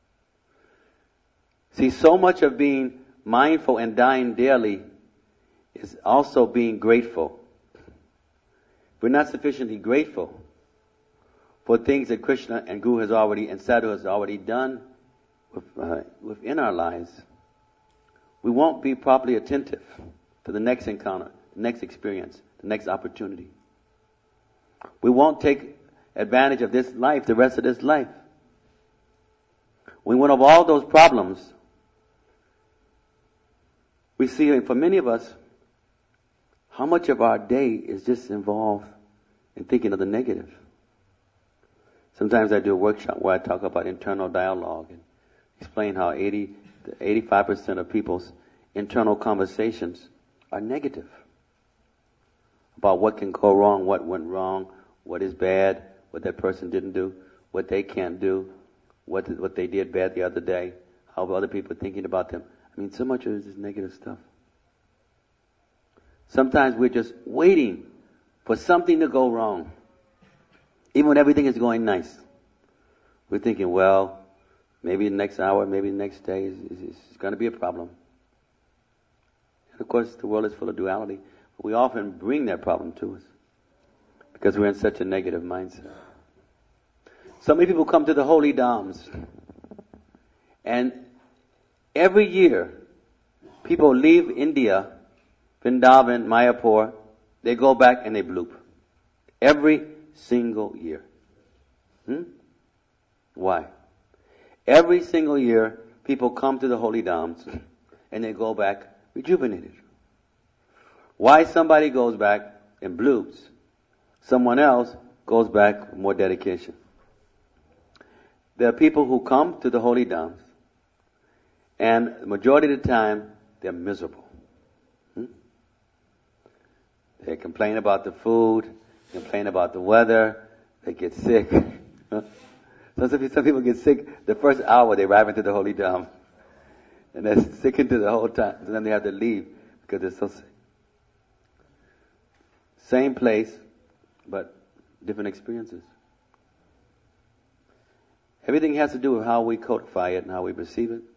See, so much of being mindful and dying daily is also being grateful. We're not sufficiently grateful for things that Krishna and Guru has already, and Sadhu has already done within our lives. We won't be properly attentive to the next encounter, the next experience, the next opportunity. We won't take advantage of this life, the rest of this life. When one of all those problems, we see for many of us, how much of our day is just involved in thinking of the negative. Sometimes I do a workshop where I talk about internal dialogue and explain how 85% of people's internal conversations are negative. About what can go wrong, what went wrong, what is bad, what that person didn't do, what they can't do, what they did bad the other day, how other people are thinking about them. I mean, so much of it is negative stuff. Sometimes we're just waiting for something to go wrong. Even when everything is going nice. We're thinking, well, maybe the next hour, maybe the next day is going to be a problem. And of course, the world is full of duality. We often bring that problem to us because we're in such a negative mindset. So many people come to the holy dhams, and every year, people leave India, Vrindavan, Mayapur, they go back and they bloop. Every single year. Why? Every single year, people come to the holy dhams and they go back rejuvenated. Why somebody goes back and bloops, someone else goes back with more dedication. There are people who come to the holy dhams, and the majority of the time, they're miserable. They complain about the food, complain about the weather, they get sick. Some people get sick the first hour they arrive into the holy dham. And they're sick into the whole time. And then they have to leave because they're so sick. Same place, but different experiences. Everything has to do with how we codify it and how we perceive it.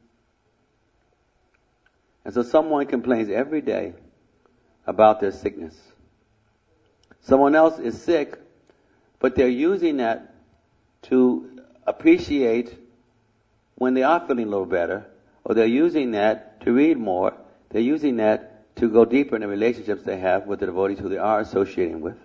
And so someone complains every day about their sickness. Someone else is sick, but they're using that to appreciate when they are feeling a little better, or they're using that to read more, they're using that to go deeper in the relationships they have with the devotees who they are associating with.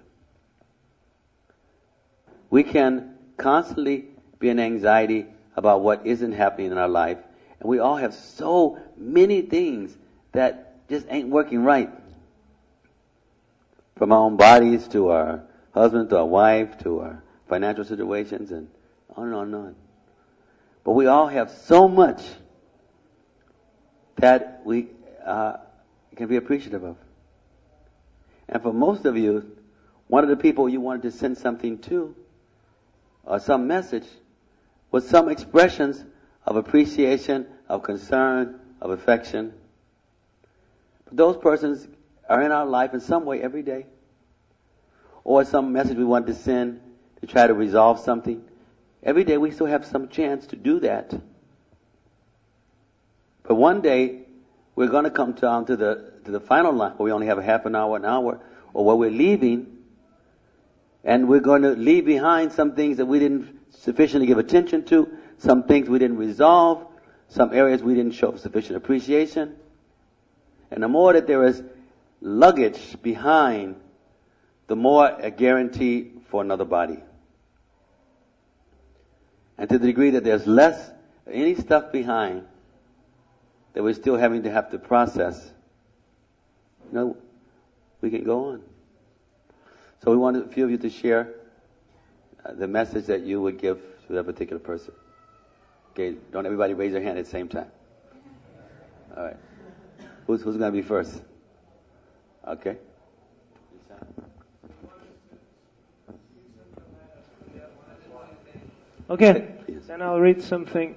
We can constantly be in anxiety about what isn't happening in our life, and we all have so many things that just ain't working right. From our own bodies to our husband, to our wife, to our financial situations, and on and on and on. But we all have so much that we can be appreciative of. And for most of you, one of the people you wanted to send something to, or some message, was some expressions of appreciation, of concern, of affection. But those persons are in our life in some way every day. Or some message we want to send to try to resolve something. Every day we still have some chance to do that. But one day we're going to come down to the final line where we only have a half an hour, or where we're leaving, and we're going to leave behind some things that we didn't sufficiently give attention to, some things we didn't resolve, some areas we didn't show sufficient appreciation. And the more that there is luggage behind, the more a guarantee for another body. And to the degree that there's less, any stuff behind that we're still having to have to process, we can go on. So we want a few of you to share the message that you would give to that particular person. Okay, don't everybody raise their hand at the same time. All right. Who's going to be first? Okay. Okay, then I'll read something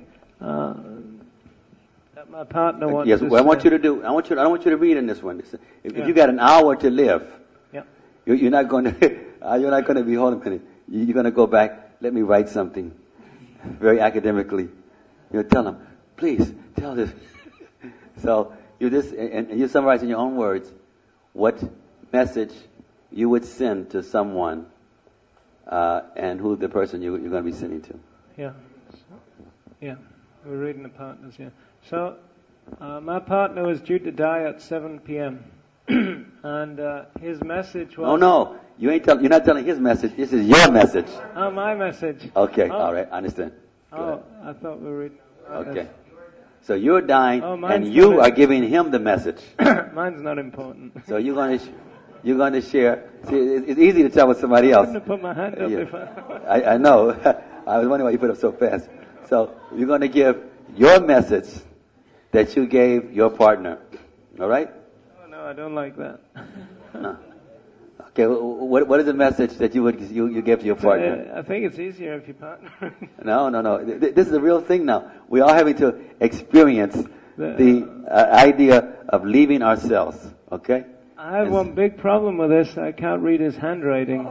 that my partner wants yes, to what I want say. you to do, I don't want you to read in this one. If you got an hour to live, you're not going to be, hold a minute, you're going to go back, let me write something very academically. Tell them, please, tell this. So you just, and you summarize in your own words what message you would send to someone, and who the person you're going to be sending to. Yeah, we're reading the partners, yeah. So, my partner was due to die at 7 p.m. and his message was... Oh no, you're not telling his message, this is your message. Oh, my message. Okay, alright, I understand. Oh, I thought we were reading... Okay. So you're dying, and mine's you are giving him the message. Mine's not important. So you're going to share. See, it's easy to tell with somebody else. I couldn't have put my hand up if I know. I was wondering why you put up so fast. So you're going to give your message that you gave your partner. All right? Oh no, I don't like that. No. Okay. What is the message that you gave to your partner? I think it's easier if you partner. No. This is a real thing now. We are having to experience the idea of leaving ourselves. Okay? I have one big problem with this. I can't read his handwriting.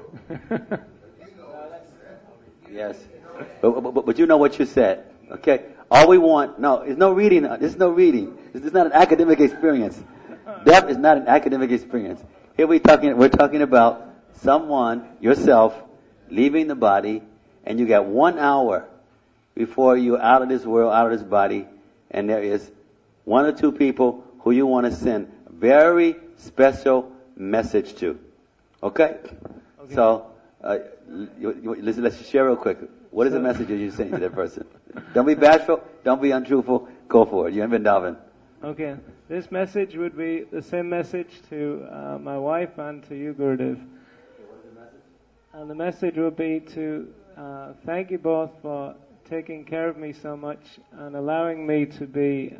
Yes. But you know what you said. Okay? All we want, it's no reading. This is no reading. This is not an academic experience. Death is not an academic experience. Here we're talking about someone, yourself, leaving the body, and you got 1 hour before you're out of this world, out of this body, and there is 1 or 2 people who you want to send a very special message to. Okay? So, let's share real quick. What is the message that you're saying to that person? Don't be bashful. Don't be untruthful. Go for it. You haven't been Dalvin. Okay. This message would be the same message to my wife and to you, Gurudev. What is the message? And the message would be to thank you both for taking care of me so much and allowing me to be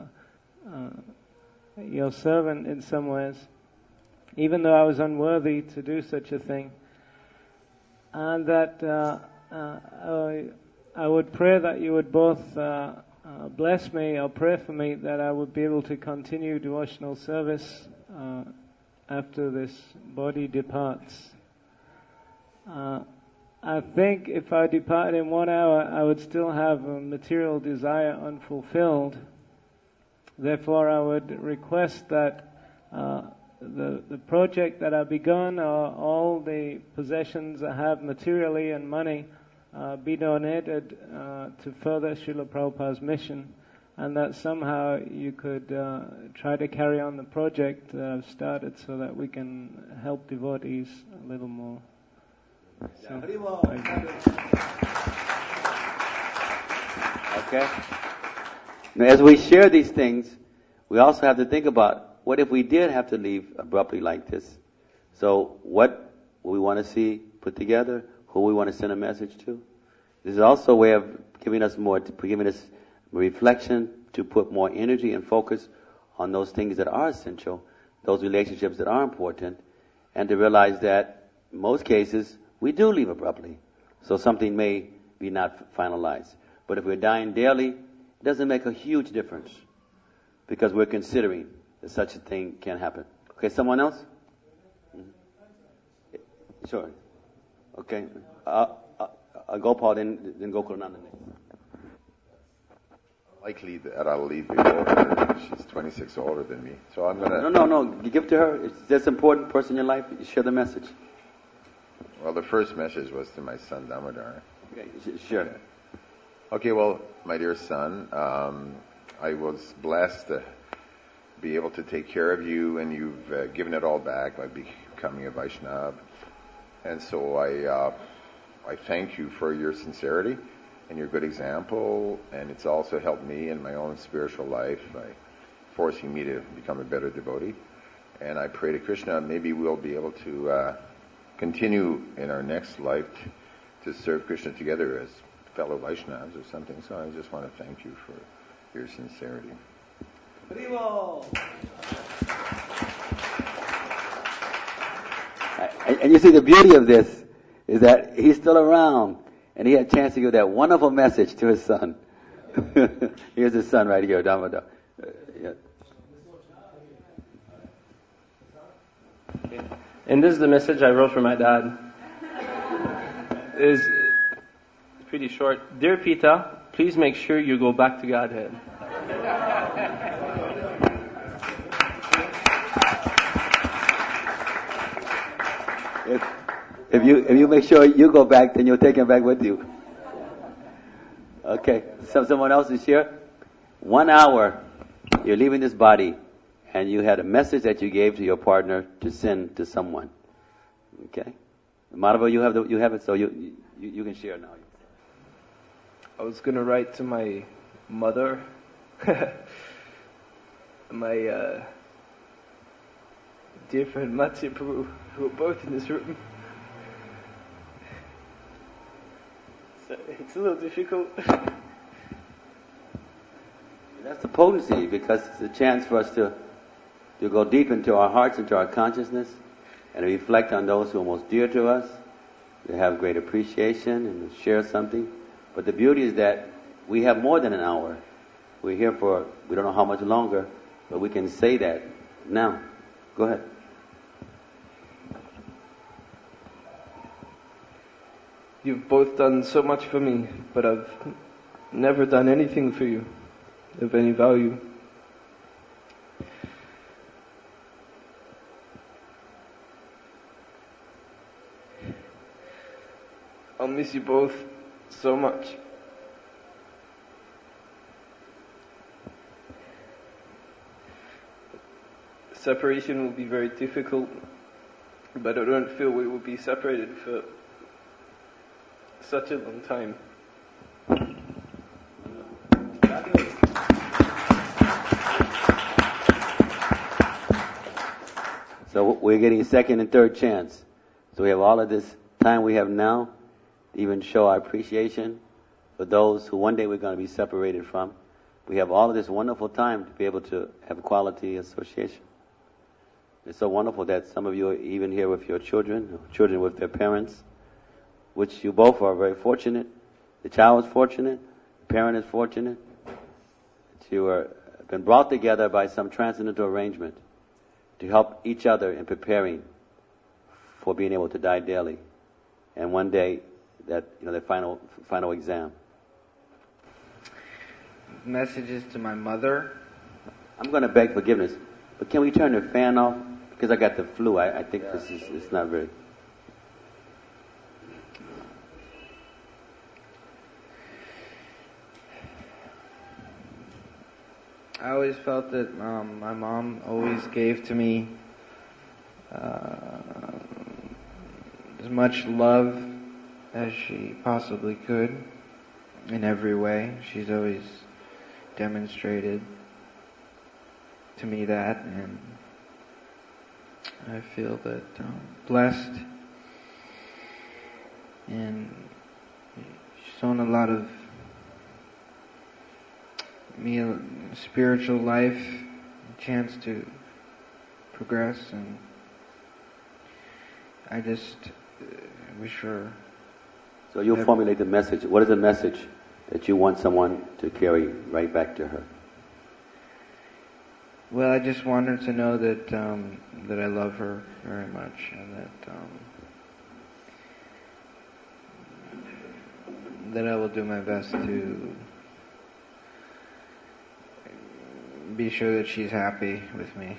your servant in some ways, even though I was unworthy to do such a thing. And that I would pray that you would both bless me or pray for me that I would be able to continue devotional service after this body departs. I think if I departed in 1 hour, I would still have a material desire unfulfilled. Therefore, I would request that the project that I've begun, or all the possessions I have materially and money, be donated to further Srila Prabhupada's mission, and that somehow you could try to carry on the project I've started so that we can help devotees a little more. So, okay. Now, as we share these things, we also have to think about what if we did have to leave abruptly like this. So, what we want to see put together, who we want to send a message to. This is also a way of giving us reflection to put more energy and focus on those things that are essential, those relationships that are important, and to realize that in most cases we do leave abruptly. So something may be not finalized. But if we're dying daily, it doesn't make a huge difference because we're considering that such a thing can happen. Okay, someone else? Mm-hmm. Sure. Okay. Gopal, then Gokulananda next. Likely that I'll leave before her. She's 26 older than me. So I'm going to... No. You give it to her. It's this important person in your life. You share the message. Well, the first message was to my son, Damodar. Okay, sure. Okay, well, my dear son, I was blessed to be able to take care of you, and you've given it all back by becoming a Vaishnava. And so I thank you for your sincerity and your good example, and it's also helped me in my own spiritual life by forcing me to become a better devotee. And I pray to Krishna, maybe we'll be able to continue in our next life to serve Krishna together as fellow Vaishnavas or something. So I just want to thank you for your sincerity. And you see, the beauty of this is that he's still around, and he had a chance to give that wonderful message to his son. Here's his son right here, Damodar. Yeah. And this is the message I wrote for my dad. It's pretty short. Dear Pita, please make sure you go back to Godhead. If you make sure you go back, then you'll take him back with you. Okay. Someone else is here? 1 hour, you're leaving this body, and you had a message that you gave to your partner to send to someone. Okay. Madhava, you have it, so you can share now. I was going to write to my mother, my dear friend Matsya Prabhu, who are both in this room. So it's a little difficult. That's the potency, because it's a chance for us to go deep into our hearts, into our consciousness, and reflect on those who are most dear to us, to have great appreciation and to share something. But the beauty is that we have more than an hour. We're here for, we don't know how much longer, but we can say that now. Go ahead. You've both done so much for me, but I've never done anything for you of any value. I'll miss you both so much. Separation will be very difficult, but I don't feel we will be separated for such a long time. So we're getting a second and third chance. So we have all of this time we have now to even show our appreciation for those who one day we're going to be separated from. We have all of this wonderful time to be able to have quality association. It's so wonderful that some of you are even here with your children, children with their parents, which you both are very fortunate. The child is fortunate, the parent is fortunate, that you are been brought together by some transcendental arrangement to help each other in preparing for being able to die daily, and one day that the final exam. Messages to my mother. I'm going to beg forgiveness, but can we turn the fan off? Because I got the flu. I think this is it's not very. I always felt that my mom always gave to me as much love as she possibly could in every way. She's always demonstrated to me that, and I feel that blessed, and she's shown a lot of me a spiritual life, a chance to progress, and I just wish her. So you'll formulate the message. What is the message that you want someone to carry right back to her? Well, I just want her to know that that I love her very much, and that I will do my best to be sure that she's happy with me.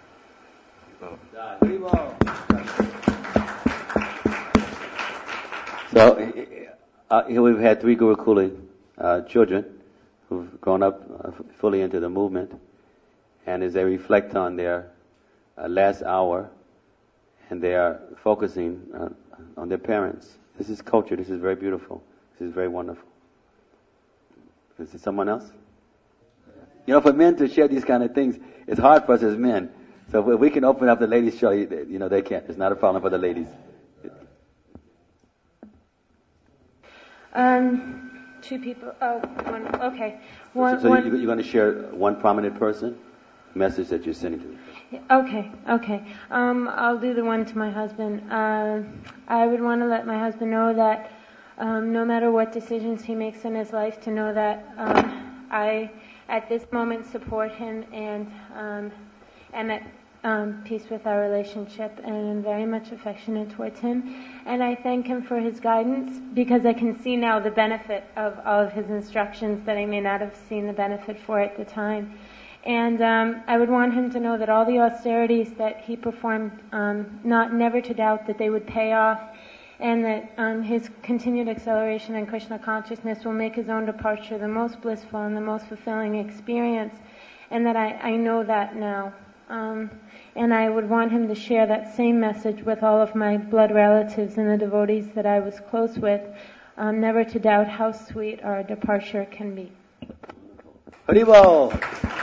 So here we've had 3 Gurukula children who've grown up fully into the movement, and as they reflect on their last hour, and they are focusing on their parents. This is culture. This is very beautiful. This is very wonderful. Is there someone else? For men to share these kind of things, it's hard for us as men. So if we can open up the ladies' show, they can't. It's not a problem for the ladies. 2 people. Oh, one. Okay. So you're going to share one prominent person message that you're sending to them. Okay. I'll do the one to my husband. I would want to let my husband know that no matter what decisions he makes in his life, to know that I, at this moment, support him and at peace with our relationship, and I'm very much affectionate towards him. And I thank him for his guidance, because I can see now the benefit of all of his instructions that I may not have seen the benefit for at the time. And I would want him to know that all the austerities that he performed, never to doubt that they would pay off, and that his continued acceleration in Krishna consciousness will make his own departure the most blissful and the most fulfilling experience, and that I know that now. And I would want him to share that same message with all of my blood relatives and the devotees that I was close with, never to doubt how sweet our departure can be. Haribol!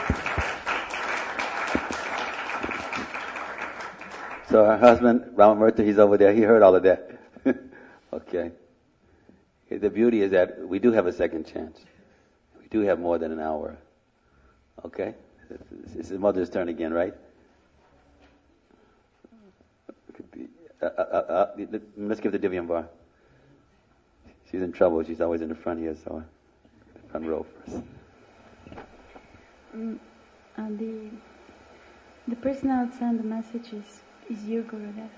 So her husband, Ramamurti, he's over there. He heard all of that. Okay. The beauty is that we do have a second chance. We do have more than an hour. Okay? It's his mother's turn again, right? Let's give the Divyam bar. She's in trouble. She's always in the front here, so the front row first. The person I would send the message is you, Gurudev.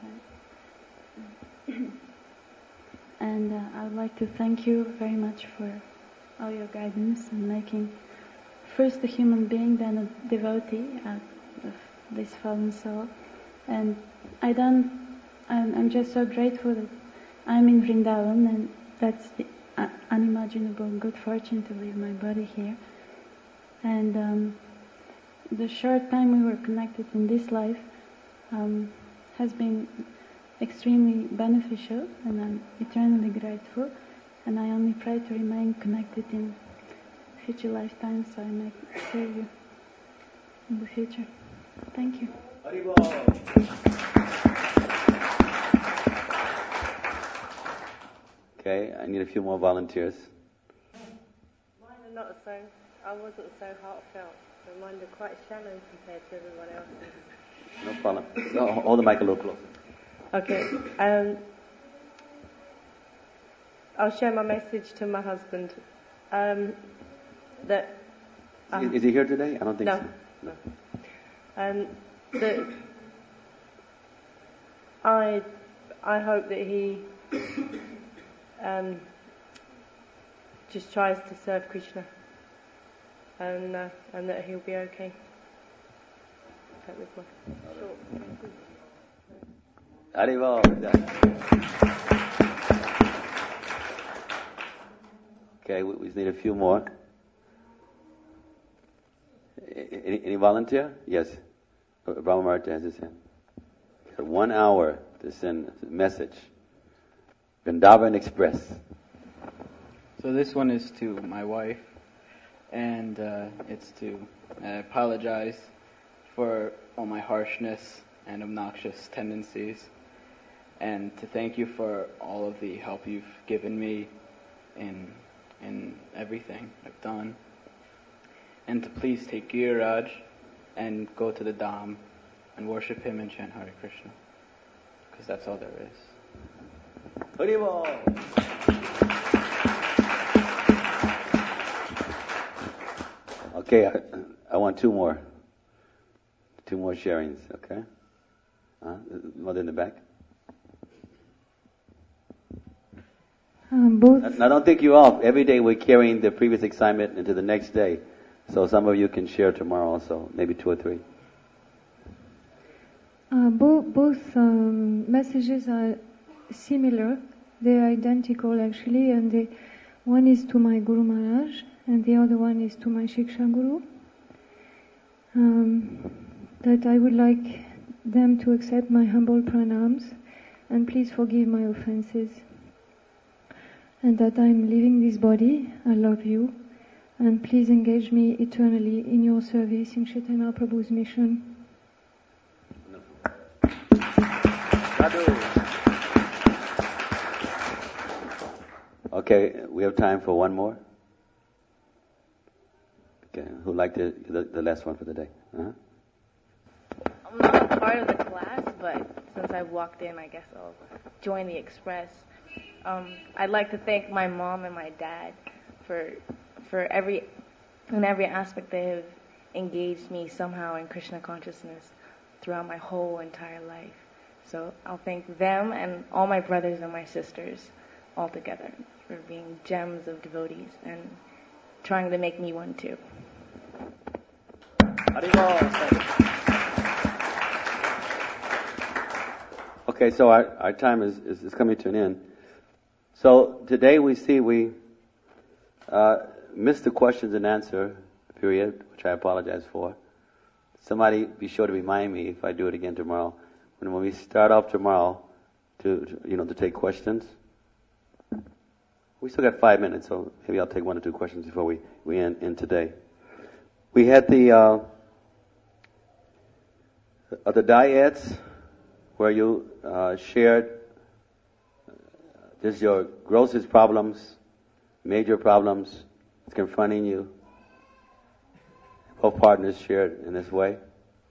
And I would like to thank you very much for all your guidance and making first a human being, then a devotee out of this fallen soul. And I'm just so grateful that I'm in Vrindavan, and that's the unimaginable good fortune to leave my body here. And the short time we were connected in this life has been extremely beneficial, and I'm eternally grateful. And I only pray to remain connected in future lifetimes, so I may serve you in the future. Thank you. Okay, I need a few more volunteers. Mine are not so, I wasn't so heartfelt, so mine are quite shallow compared to everyone else's. No problem. So, hold the mic a little closer. Okay, I'll share my message to my husband. That is he here today? I don't think so. No. That I hope that he just tries to serve Krishna, and that he'll be okay. That was my short message. Arrival. Okay, we just need a few more. Any volunteer? Yes. Brahma Marta has his hand. 1 hour to send a message. Vrindavan Express. So this one is to my wife, and it's to apologize for all my harshness and obnoxious tendencies, and to thank you for all of the help you've given me in everything I've done, and to please take Giriraj and go to the Dham and worship him and chant Hare Krishna, because that's all there is. Haribol. Okay, I want two more sharings, okay? Mother in the back. Both. Now don't think you off. Every day we're carrying the previous assignment into the next day. So some of you can share tomorrow also, maybe 2 or 3. Both messages are similar. They're identical actually, and one is to my Guru Maharaj, and the other one is to my Shiksha Guru. That I would like them to accept my humble pranams, and please forgive my offenses. And that I'm leaving this body, I love you, and please engage me eternally in your service in Chaitanya Prabhu's mission. Okay, we have time for one more. Okay, who'd like the last one for the day? Uh-huh. I'm not part of the class, but since I walked in, I guess I'll join the express. I'd like to thank my mom and my dad for every aspect they have engaged me somehow in Krishna consciousness throughout my whole entire life. So I'll thank them and all my brothers and my sisters all together for being gems of devotees and trying to make me one too. Okay, so our time is coming to an end. So today we missed the questions and answer period, which I apologize for. Somebody be sure to remind me if I do it again tomorrow. When we start off tomorrow to take questions. We still got 5 minutes, so maybe I'll take 1 or 2 questions before we end today. We had the dyads where you shared just your grossest problems, major problems that's confronting you. Both partners shared in this way.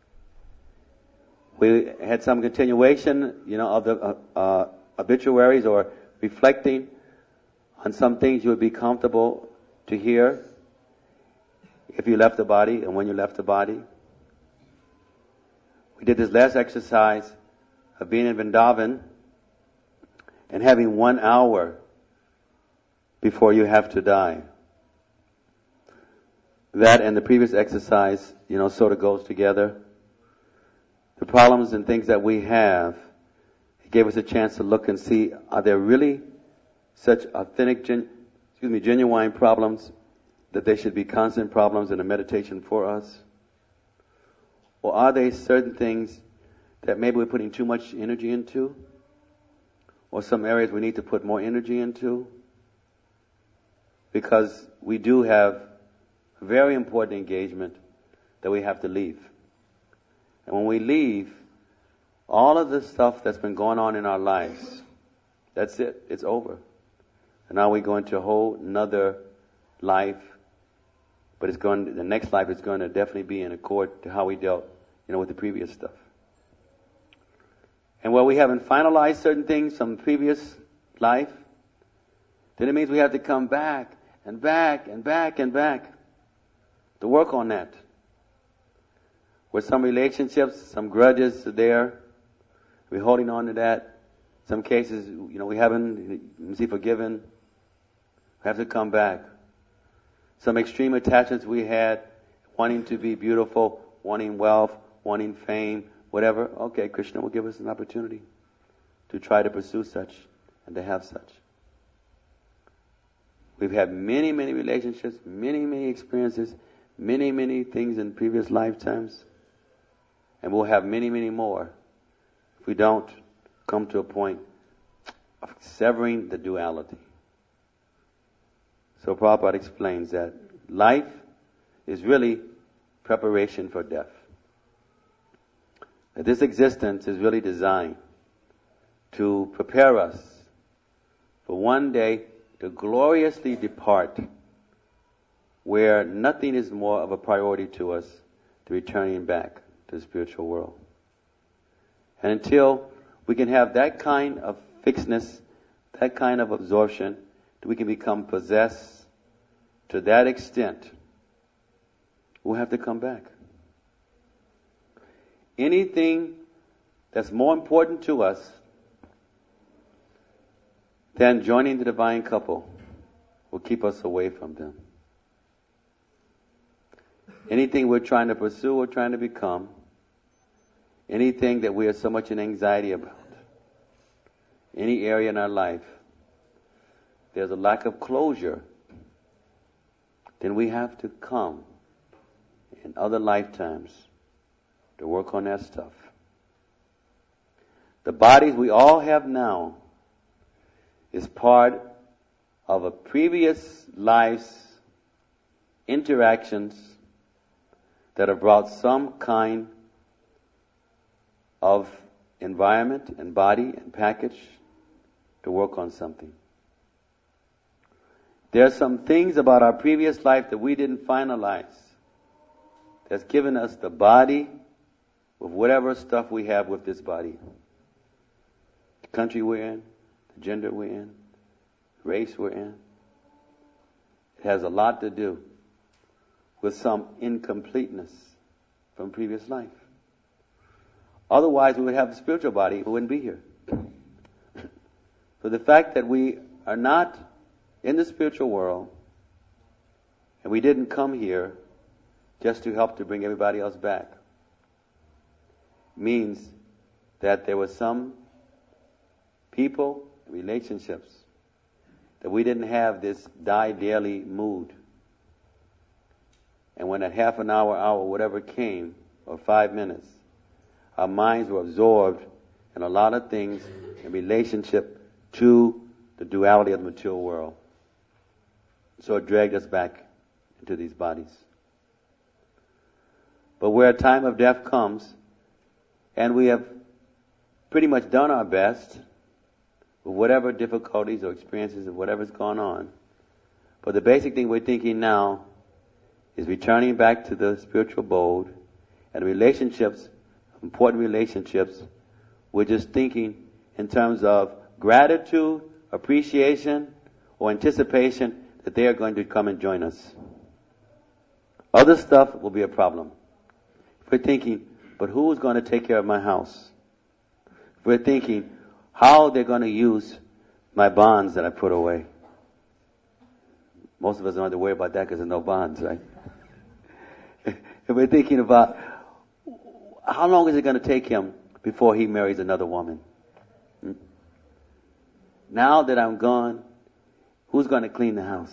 We had some continuation, of the obituaries or reflecting on some things you would be comfortable to hear if you left the body and when you left the body. We did this last exercise of being in Vrindavan and having 1 hour before you have to die. That and the previous exercise, sort of goes together. The problems and things that we have, it gave us a chance to look and see, are there really such authentic, genuine problems that they should be constant problems in a meditation for us? Or are they certain things that maybe we're putting too much energy into? Or some areas we need to put more energy into? Because we do have a very important engagement that we have to leave. And when we leave, all of the stuff that's been going on in our lives, that's it. It's over. And now we go into a whole another life. But the next life is going to definitely be in accord to how we dealt, with the previous stuff. And where we haven't finalized certain things from the previous life, then it means we have to come back and back and back and back to work on that. With some relationships, some grudges are there. We're holding on to that. Some cases, we haven't forgiven. We have to come back. Some extreme attachments we had, wanting to be beautiful, wanting wealth, wanting fame, whatever. Okay, Krishna will give us an opportunity to try to pursue such and to have such. We've had many, many relationships, many, many experiences, many, many things in previous lifetimes. And we'll have many, many more if we don't come to a point of severing the duality. So Prabhupada explains that life is really preparation for death. That this existence is really designed to prepare us for one day to gloriously depart where nothing is more of a priority to us to returning back to the spiritual world. And until we can have that kind of fixedness, that kind of absorption, that we can become possessed to that extent, we'll have to come back. Anything that's more important to us than joining the divine couple will keep us away from them. Anything we're trying to pursue or trying to become, anything that we are so much in anxiety about, any area in our life, there's a lack of closure, then we have to come in other lifetimes to work on that stuff. The bodies we all have now is part of a previous life's interactions that have brought some kind of environment and body and package to work on something. There are some things about our previous life that we didn't finalize that's given us the body with whatever stuff we have with this body. The country we're in, the gender we're in, race we're in. It has a lot to do with some incompleteness from previous life. Otherwise, we would have a spiritual body, we wouldn't be here. So the fact that we are not in the spiritual world, and we didn't come here just to help to bring everybody else back, means that there were some people, relationships, that we didn't have this die daily mood. And when that half an hour, whatever came, or 5 minutes, our minds were absorbed in a lot of things in relationship to the duality of the material world. So it dragged us back into these bodies. But where a time of death comes, and we have pretty much done our best with whatever difficulties or experiences of whatever's gone on, but the basic thing we're thinking now is returning back to the spiritual abode, and relationships, important relationships, we're just thinking in terms of gratitude, appreciation, or anticipation that they are going to come and join us. Other stuff will be a problem. If we're thinking, but who's going to take care of my house? We're thinking, how they're going to use my bonds that I put away. Most of us don't have to worry about that because there's no bonds, right? And we're thinking about how long is it going to take him before he marries another woman? Now that I'm gone, who's going to clean the house?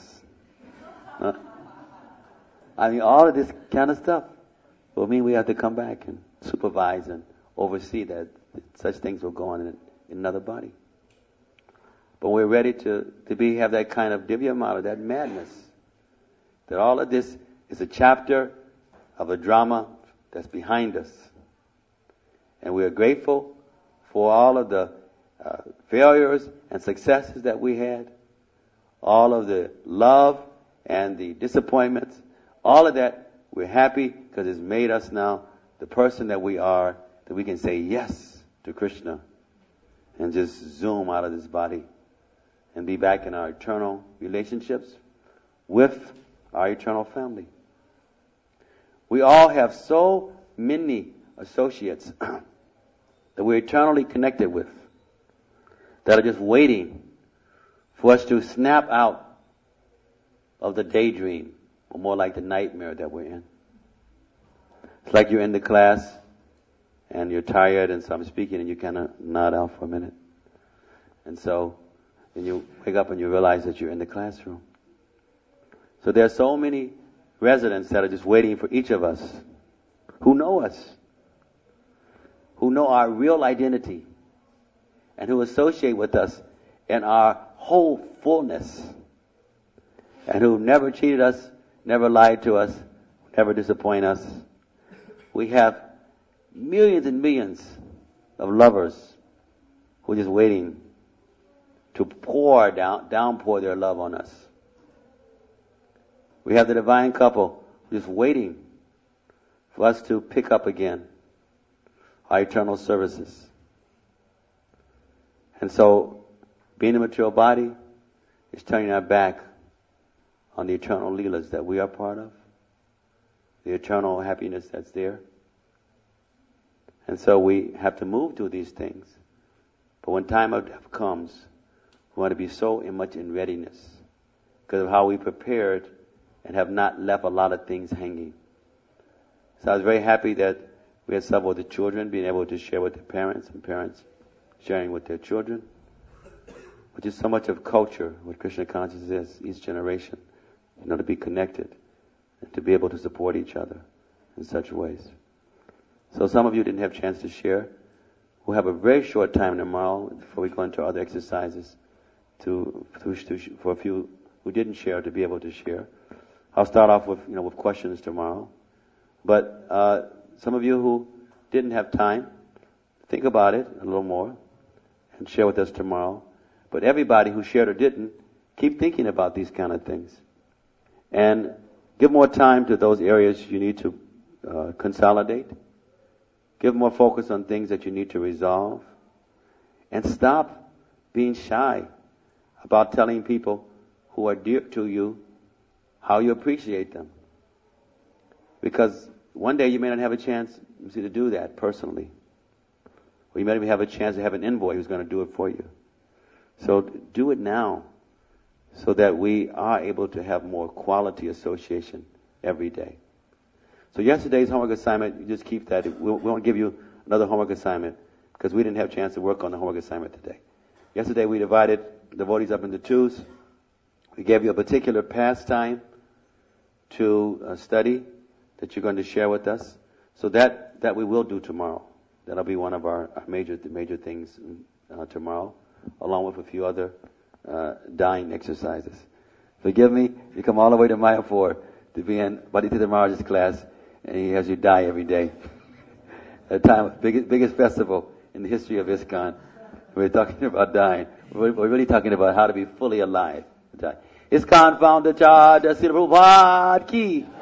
I mean, all of this kind of stuff will mean we have to come back and supervise and oversee that such things will go on in another body. But we're ready to have that kind of divyamata, that madness. That all of this is a chapter of a drama that's behind us. And we are grateful for all of the failures and successes that we had, all of the love and the disappointments, all of that. We're happy because it's made us now the person that we are, that we can say yes to Krishna and just zoom out of this body and be back in our eternal relationships with our eternal family. We all have so many associates that we're eternally connected with, that are just waiting for us to snap out of the daydream, or more like the nightmare that we're in. It's like you're in the class and you're tired, and so I'm speaking and you kind of nod out for a minute. And so then you wake up and you realize that you're in the classroom. So there are so many residents that are just waiting for each of us who know us, who know our real identity, and who associate with us in our whole fullness, and who never cheated us, never lied to us, never disappoint us. We have millions and millions of lovers who are just waiting to downpour their love on us. We have the divine couple just waiting for us to pick up again our eternal services. And so, being a material body is turning our back on the eternal leelas that we are part of, the eternal happiness that's there. And so we have to move through these things. But when time of death comes, we want to be so much in readiness because of how we prepared and have not left a lot of things hanging. So I was very happy that we had several of the children being able to share with their parents, and parents sharing with their children, which is so much of culture, what Krishna consciousness is, each generation, to be connected and to be able to support each other in such ways. So some of you didn't have a chance to share. We'll have a very short time tomorrow before we go into other exercises for a few who didn't share to be able to share. I'll start off with questions tomorrow. But some of you who didn't have time, think about it a little more and share with us tomorrow. But everybody who shared or didn't, keep thinking about these kind of things. And give more time to those areas you need to consolidate. Give more focus on things that you need to resolve. And stop being shy about telling people who are dear to you how you appreciate them. Because one day you may not have a chance to do that personally. Or you may even have a chance to have an envoy who's going to do it for you. So do it now so that we are able to have more quality association every day. So yesterday's homework assignment, you just keep that. We won't give you another homework assignment because we didn't have a chance to work on the homework assignment today. Yesterday we divided devotees up into twos. We gave you a particular pastime to study that you're going to share with us. So that we will do tomorrow. That'll be one of our major things tomorrow, along with a few other dying exercises. Forgive me, you come all the way to Mayapur to be in Bhaditita Maharaj's class, and he has you die every day. At the time, biggest festival in the history of ISKCON. We're talking about dying. We're really talking about how to be fully alive. ISKCON founder Charja Srila Prabhupada ki